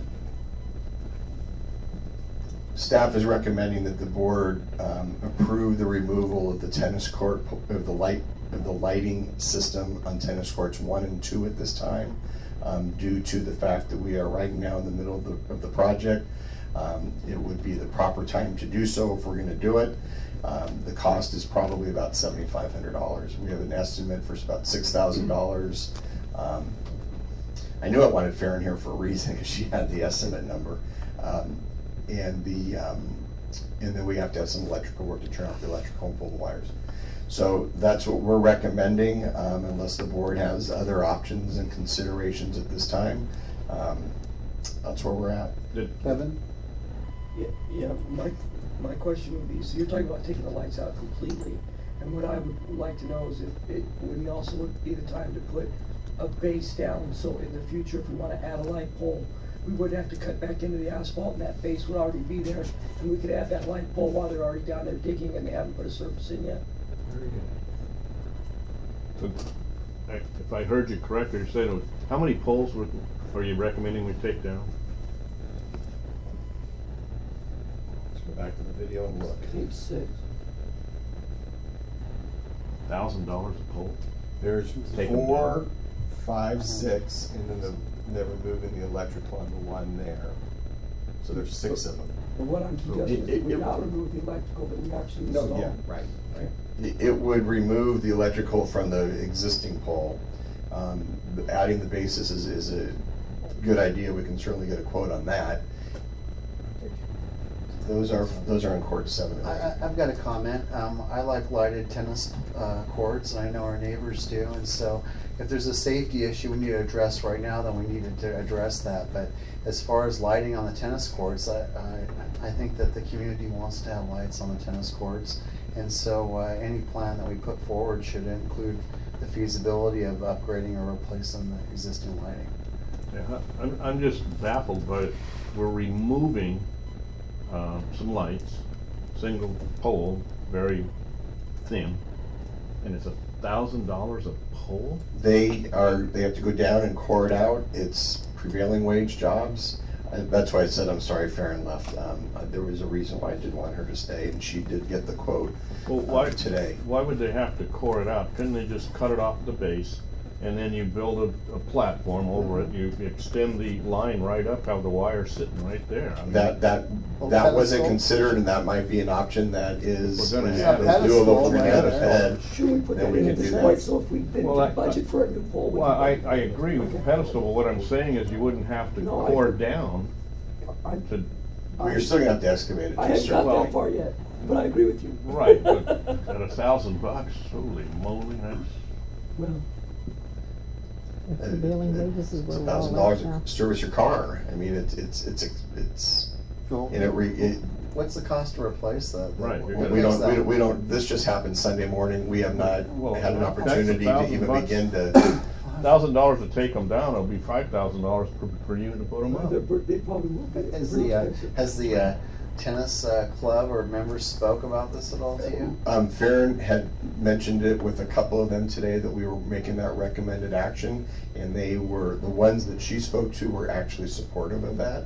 Staff is recommending that the board um, approve the removal of the tennis court, of the light, of the lighting system on tennis courts one and two at this time, um, due to the fact that we are right now in the middle of the, of the project. Um, it would be the proper time to do so if we're going to do it. Um, the cost is probably about seventy-five hundred dollars. We have an estimate for about six thousand dollars. Um, I knew I wanted Farron here for a reason, because she had the estimate number. Um, and the, um, and then we have to have some electrical work to turn off the electrical and pull the wires. So that's what we're recommending, um, unless the board has other options and considerations at this time. Um, that's where we're at. Kevin? Yeah, yeah, my, my question would be, so you're talking about taking the lights out completely, and what I would like to know is if it, would also be the time to put a base down, so in the future, if we wanna add a light pole, we wouldn't have to cut back into the asphalt, and that base would already be there, and we could add that light pole while they're already down there digging and they haven't put a surface in yet. Very good. So, I- if I heard you correctly, you said, it was- how many poles were, are you recommending we take down? Let's go back to the video and look. I think it's six. Thousand dollars a pole? There's Take 'em four, down. five, six, and then the, they're removing the electrical on the one there. So there's six of them. But what I'm So suggesting it- is it- we it- not remove the electrical, but we actually No, install. yeah, right, right. It- It would remove the electrical from the existing pole. Um, but adding the bases is, is a good idea. We can certainly get a quote on that. Those are, those are in court seven and I, eight. I- I've got a comment. Um, I like lighted tennis uh, courts, and I know our neighbors do, and so if there's a safety issue we need to address right now, then we need to address that. But as far as lighting on the tennis courts, I, I, I think that the community wants to have lights on the tennis courts, and so uh, any plan that we put forward should include the feasibility of upgrading or replacing the existing lighting. Yeah, I'm, I'm just baffled by, it. We're removing uh, some lights, single pole, very thin, and it's a thousand dollars a pole? They are, they have to go down and core it out. It's prevailing wage jobs. Uh, That's why I said, I'm sorry Farron left. Um, uh, There was a reason why I didn't want her to stay, and she did get the quote Well, uh, why, today. why would they have to core it out? Couldn't they just cut it off the base, and then you build a, a platform over it, you extend the line right up, have the wire sitting right there? I mean, That, that, Well, that wasn't pedestal? considered, and that might be an option that is, We're gonna is have a doable pedestal, if we're gonna yeah, have a yeah. Fed. Should we put Then that we in can at do this that. point, so if we didn't Well, I- budget for a new pole, we Well, I, could- I agree with the pedestal, but what I'm saying is you wouldn't have to No, I- core it down I, to, Well, you're still gonna have to excavate it. I to a haven't got certain well- that far yet, but I agree with you. right, but at a thousand bucks, holy moly, that's, Well, If prevailing wages is where It's a we're all thousand at dollars now. to service your car. I mean, it's, it's, it's, it's, Well, and it re, it, what's the cost to replace that? Right, you're we gonna- don't, we don't, we don't, this just happened Sunday morning. We have not Well, had an that's a opportunity to thousand even bucks. begin to, thousand dollars to take them down, it'll be five thousand dollars per, per unit to put them up. they're, they probably will be. Has real the, uh, expensive. has the uh, tennis uh, club or members spoke about this at all to you? um, Farron had mentioned it with a couple of them today that we were making that recommended action, and they were, the ones that she spoke to were actually supportive of that.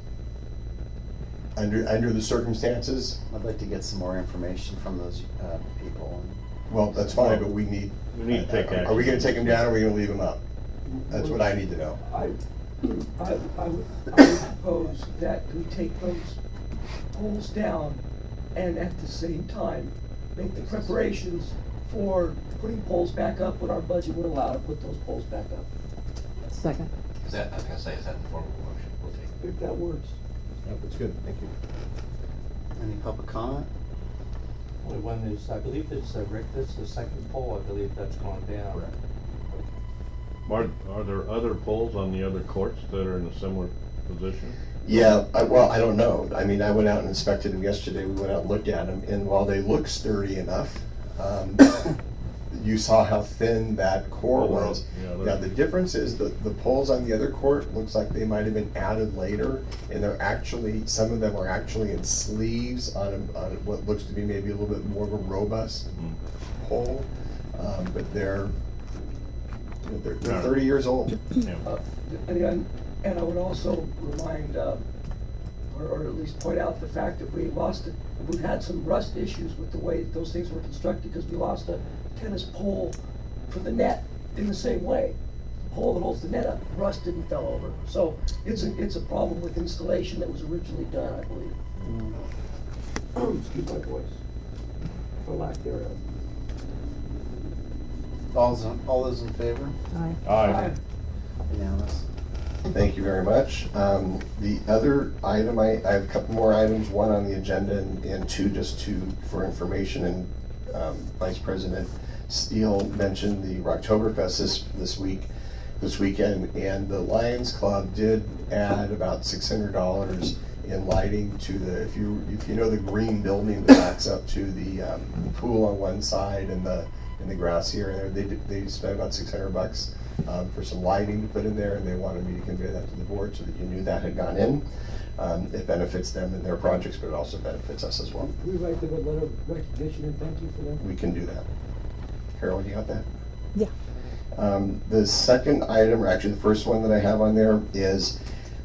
Under, under the circumstances, I'd like to get some more information from those uh, people. well, that's fine, but we need. We need to take Are we action. gonna take them down or are we gonna leave them up? That's what I need to know. I, I, I would, I would propose that we take those poles down and at the same time, make the preparations for putting poles back up when our budget would allow to put those poles back up, Second. Is that, I was gonna say, is that the form of a motion? We'll take it. if that works. That's good, thank you. Any public comment? Only one is, I believe it's, uh, Rick, this is the second pole, I believe that's gone down. Are, are there other poles on the other courts that are in a similar position? Yeah, I, well, I don't know. I mean, I went out and inspected them yesterday. We went out and looked at them, and while they look sturdy enough, um, you saw how thin that core Oh, well, was. yeah, Now, they're- the difference is the, the poles on the other court, looks like they might have been added later, and they're actually, some of them are actually in sleeves on, a, on what looks to be maybe a little bit more of a robust Mm. pole, um, but they're, they're, they're Yeah. thirty years old. Yeah. Uh, And, and- and I would also remind, uh, or, or at least point out the fact that we lost, it. We've had some rust issues with the way those things were constructed, because we lost a tennis pole for the net in the same way. The pole that holds the net up rusted and fell over. So it's a, it's a problem with installation that was originally done, I believe. Excuse my voice, for lack thereof. All those, all those in favor? Aye. Aye. Unanimous. Thank you very much. Um, the other item, I, I have a couple more items, one on the agenda and, and two just to, for information. And um, Vice President Steele mentioned the Rocktoberfest this, this week, this weekend, and the Lions Club did add about six hundred dollars in lighting to the, if you, if you know the green building that backs up to the um, pool on one side and the, in the grassy area, they, did- they spent about six hundred bucks um, for some lighting to put in there, and they wanted me to convey that to the board so that you knew that had gone in. Um, it benefits them in their projects, but it also benefits us as well. Can we write them a letter of recognition and thank you for them? We can do that. Carol, you got that? Yeah. Um, the second item, or actually the first one that I have on there is,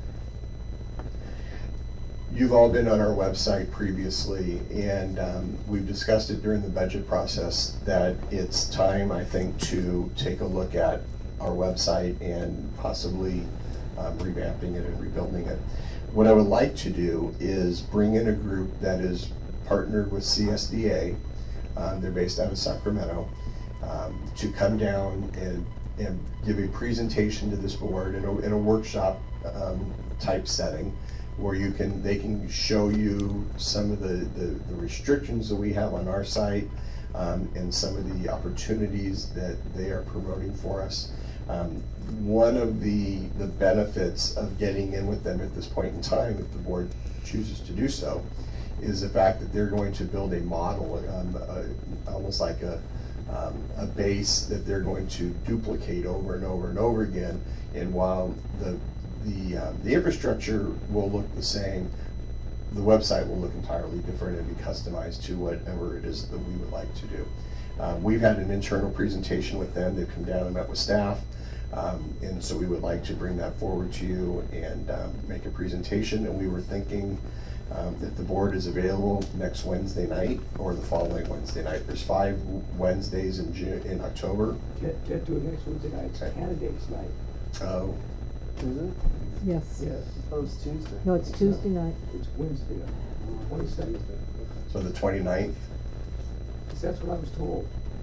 you've all been on our website previously, and um, we've discussed it during the budget process that it's time, I think, to take a look at our website and possibly um, revamping it and rebuilding it. What I would like to do is bring in a group that is partnered with C S D A, um, they're based out of Sacramento, um, to come down and, and give a presentation to this board in a, in a workshop um, type setting, where you can, they can show you some of the, the, the restrictions that we have on our site, um, and some of the opportunities that they are promoting for us. Um, one of the, the benefits of getting in with them at this point in time, if the board chooses to do so, is the fact that they're going to build a model, um, a, almost like a, um, a base that they're going to duplicate over and over and over again. And while the The, uh, the infrastructure will look the same, the website will look entirely different and be customized to whatever it is that we would like to do. Uh, we've had an internal presentation with them. They've come down and met with staff, um, and so we would like to bring that forward to you and um, make a presentation. And we were thinking um, that the board is available next Wednesday night or the following Wednesday night. There's five Wednesdays in June, in October. Can't, can't do it next Wednesday night, it's candidates night. Oh. Is it? Yes. Yes. Oh, it's Tuesday. No, it's Tuesday night. It's Wednesday, twenty-second. So the twenty-ninth? That's what I was told.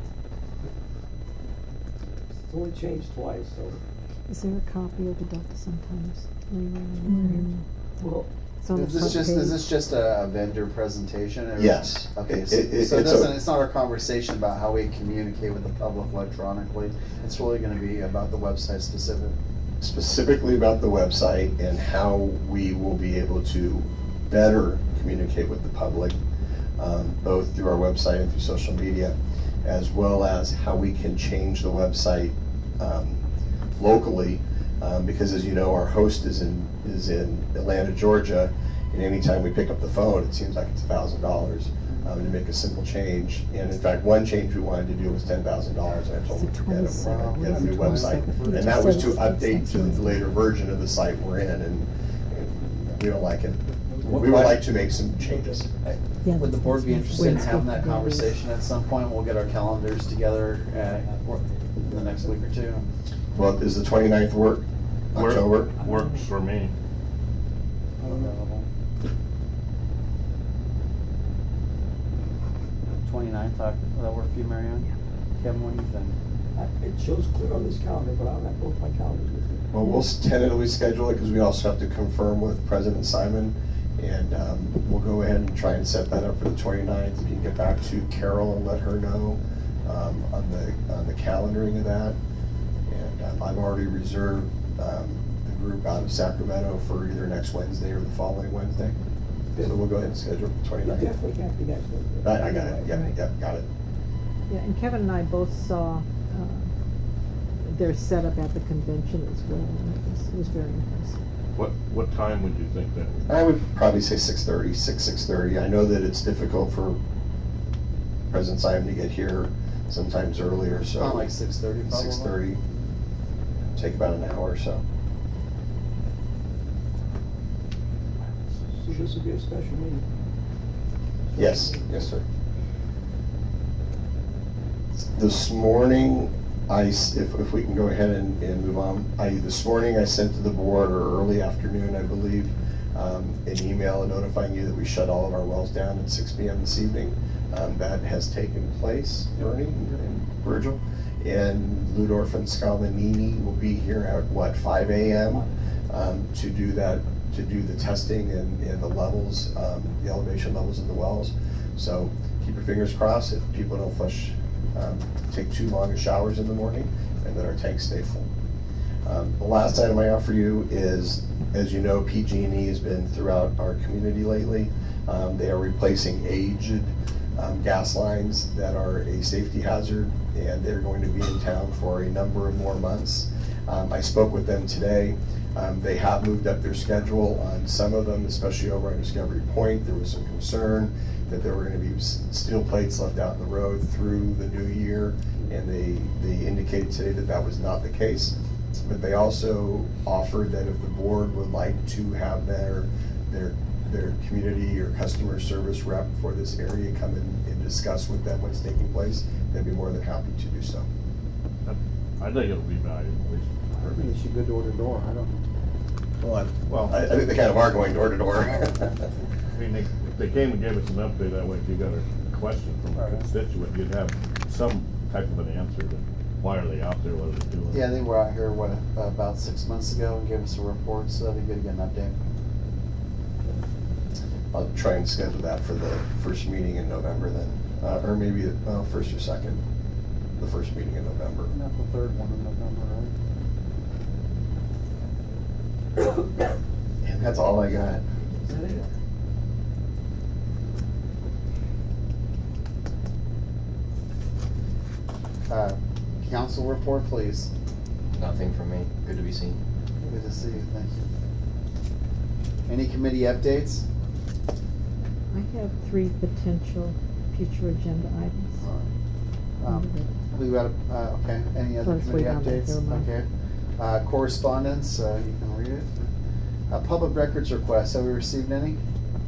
It's only changed twice, so. Is there a copy of the Delta Sun Times? Mm. Well, It's on the Is this front just, page. is this just a vendor presentation? or- Yes. Okay, It- so it- so it it's a- doesn't, it's not a conversation about how we communicate with the public electronically. It's really gonna be about the website specific. Specifically about the website and how we will be able to better communicate with the public, um, both through our website and through social media, as well as how we can change the website um, locally, um, because as you know, our host is in is in Atlanta, Georgia, and anytime we pick up the phone, it seems like it's a thousand dollars um, to make a simple change. And in fact, one change we wanted to do was ten thousand dollars, and I told them to get a, Wow. get a new website, and that was to update to the later version of the site we're in, and, and we don't like it. We would like to make some changes. Yeah, Would the board be interested in Wednesday. having that conversation at some point? We'll get our calendars together uh, in the next week or two. Well, does the twenty-ninth work? Work- October? Works for me. Available. Twenty-ninth, will that work for you, Marianne? Kevin, what do you think? I- it shows clear on this calendar, but I don't have both my calendars with me. Well, we'll tentatively schedule it because we also have to confirm with President Simon, and um, we'll go ahead and try and set that up for the twenty-ninth. We can get back to Carol and let her know um, on the on the calendaring of that. And um, I've already reserved um, the group out of Sacramento for either next Wednesday or the following Wednesday. So we'll go ahead and schedule the It twenty-ninth. definitely can't be next Wednesday. I I got it, yeah, yeah, got it. Yeah, and Kevin and I both saw uh, their setup at the convention as well, and it was, it was very impressive. What, what time would you think that? I would probably say six thirty, six, six thirty. I know that it's difficult for President Simon to get here sometimes earlier, so. Not like six thirty probably? Six thirty. Take about an hour or so. So this would be a special meeting. Yes, yes, sir. This morning, I, s- if, if we can go ahead and, and move on, I, this morning I sent to the board, or early afternoon, I believe, um, an email notifying you that we shut all of our wells down at six P M this evening. Um, that has taken place, Bernie and Virgil, and Ludorf and Scalinini will be here at, what, five A M? um, to do that, to do the testing and, and the levels, um, the elevation levels of the wells. So keep your fingers crossed that people don't flush, um, take too long of showers in the morning, and that our tanks stay full. Um, the last item I offer you is, as you know, P G and E has been throughout our community lately. Um, they are replacing aged um, gas lines that are a safety hazard, and they're going to be in town for a number of more months. Um, I spoke with them today. Um, they have moved up their schedule on some of them, especially over on Discovery Point. There was some concern that there were going to be steel plates left out in the road through the new year, and they, they indicated today that that was not the case. But they also offered that if the board would like to have their their their community or customer service rep for this area come in and discuss with them what's taking place, they'd be more than happy to do so. I think it'll be valuable. I think they should go door to door, I don't know. Well, I, well, I, I think they kind of are going door to door. I mean, they, if they came and gave us an update that way, if you got a question from a constituent, you'd have some type of an answer to why are they out there, what are they doing? Yeah, they were out here, what, about six months ago and gave us a report, so that'd be good to get an update. I'll try and schedule that for the first meeting in November then, uh, or maybe the uh, first or second, the first meeting in November. Not the third one in November, right? And that's all I got. Uh, council report, please. Nothing from me. Good to be seen. Good to see you, thank you. Any committee updates? I have three potential future agenda items. Um, we got, a- uh, okay, any other Let's committee wait on that, updates? never mind. Okay. Uh, correspondence, uh, you can read it. Uh, public records requests, have we received any?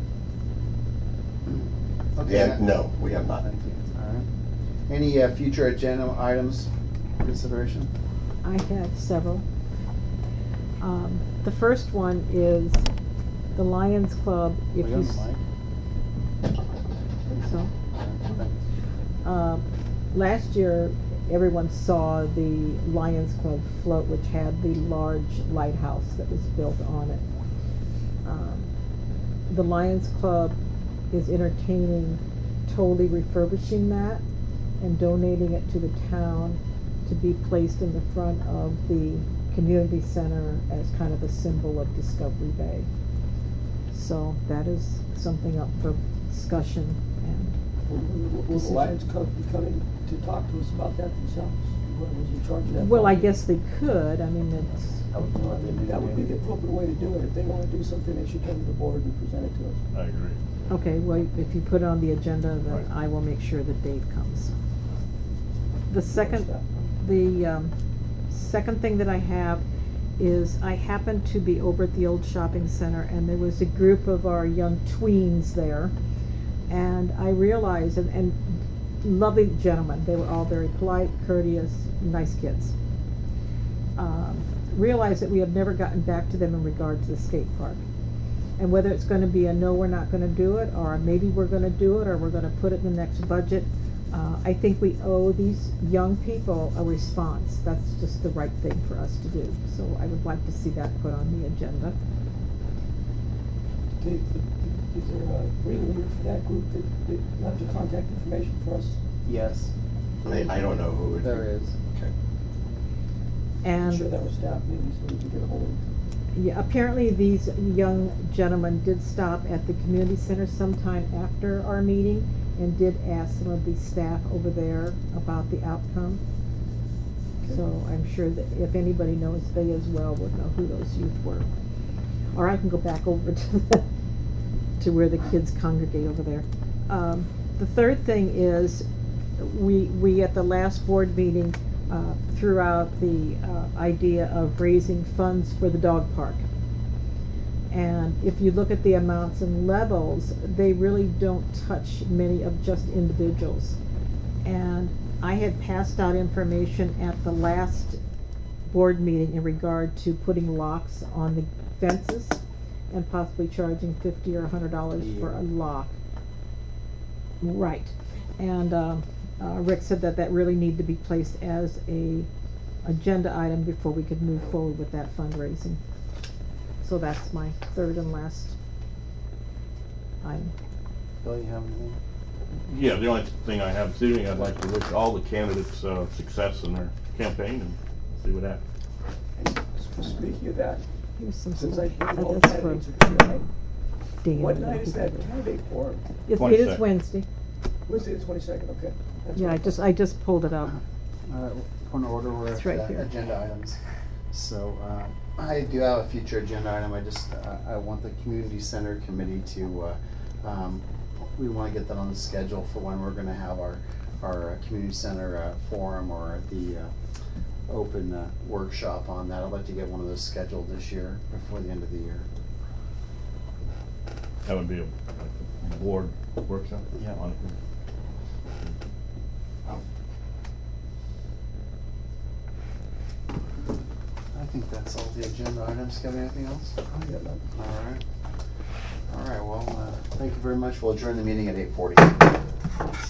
Okay. Yeah, no, we have not. Thank you. All right. Any uh, future agenda items for consideration? I have several. Um, the first one is the Lions Club. If Are you you on s- the mic? think so. Um, last year, everyone saw the Lions Club float, which had the large lighthouse that was built on it. Um, the Lions Club is entertaining totally refurbishing that and donating it to the town to be placed in the front of the community center as kind of a symbol of Discovery Bay. So that is something up for discussion and Will the Lions Club be coming to talk to us about that themselves? What was in charge of that? well, I project? guess they could. I mean, it's That would, well, then that would be the appropriate way to do it. If they want to do something, they should come to the board and present it to us. I agree. okay. Well, if you put it on the agenda, then Right. I will make sure that Dave comes. The second, Step. the um, second thing that I have is I happened to be over at the old shopping center, and there was a group of our young tweens there, and I realized, and, and lovely gentlemen, they were all very polite, courteous, nice kids. Um, realized that we have never gotten back to them in regard to the skate park. And whether it's gonna be a no, we're not gonna do it, or maybe we're gonna do it, or we're gonna put it in the next budget, uh, I think we owe these young people a response. That's just the right thing for us to do. So I would like to see that put on the agenda. Dave, is there a ringleader for that group that, that left your contact information for us? Yes, I, I don't know who it would be. there is. Okay. And I'm sure that was staff maybe, so we can get a hold of them. yeah, apparently these young gentlemen did stop at the community center sometime after our meeting and did ask some of the staff over there about the outcome. So I'm sure that if anybody knows, they as well would know who those youth were. Or I can go back over to the, to where the kids congregate over there. Um, the third thing is, we, we at the last board meeting uh, threw out the uh, idea of raising funds for the dog park. And if you look at the amounts and levels, they really don't touch many of just individuals. And I had passed out information at the last board meeting in regard to putting locks on the fences and possibly charging fifty or a hundred dollars for a lock. Right. And uh, uh, Rick said that that really needed to be placed as a agenda item before we could move forward with that fundraising. So that's my third and last item. Bill, you have anything? Yeah, the only thing I have this evening, I'd like to wish all the candidates uh, success in their campaign and see what happens. Speaking of that, Here's some since stuff. I hear Uh, all that's for candidates are tonight, Dan. what night is that candidate forum? It, it is twenty-second. Wednesday. Wednesday the twenty-second, okay. That's Yeah, I what- just, I just pulled it out. Uh, Point of order, we're It's at right uh, here. agenda items. So uh, I do have a future agenda item. I just, uh, I want the community center committee to, uh, um, we want to get that on the schedule for when we're going to have our, our uh, community center uh, forum or the uh, open uh, workshop on that. I'd like to get one of those scheduled this year before the end of the year. That would be a, like a board workshop? Yeah. On it. I think that's all the agenda items. Got anything else? I got nothing. All right. All right, well, uh, thank you very much. We'll adjourn the meeting at eight forty.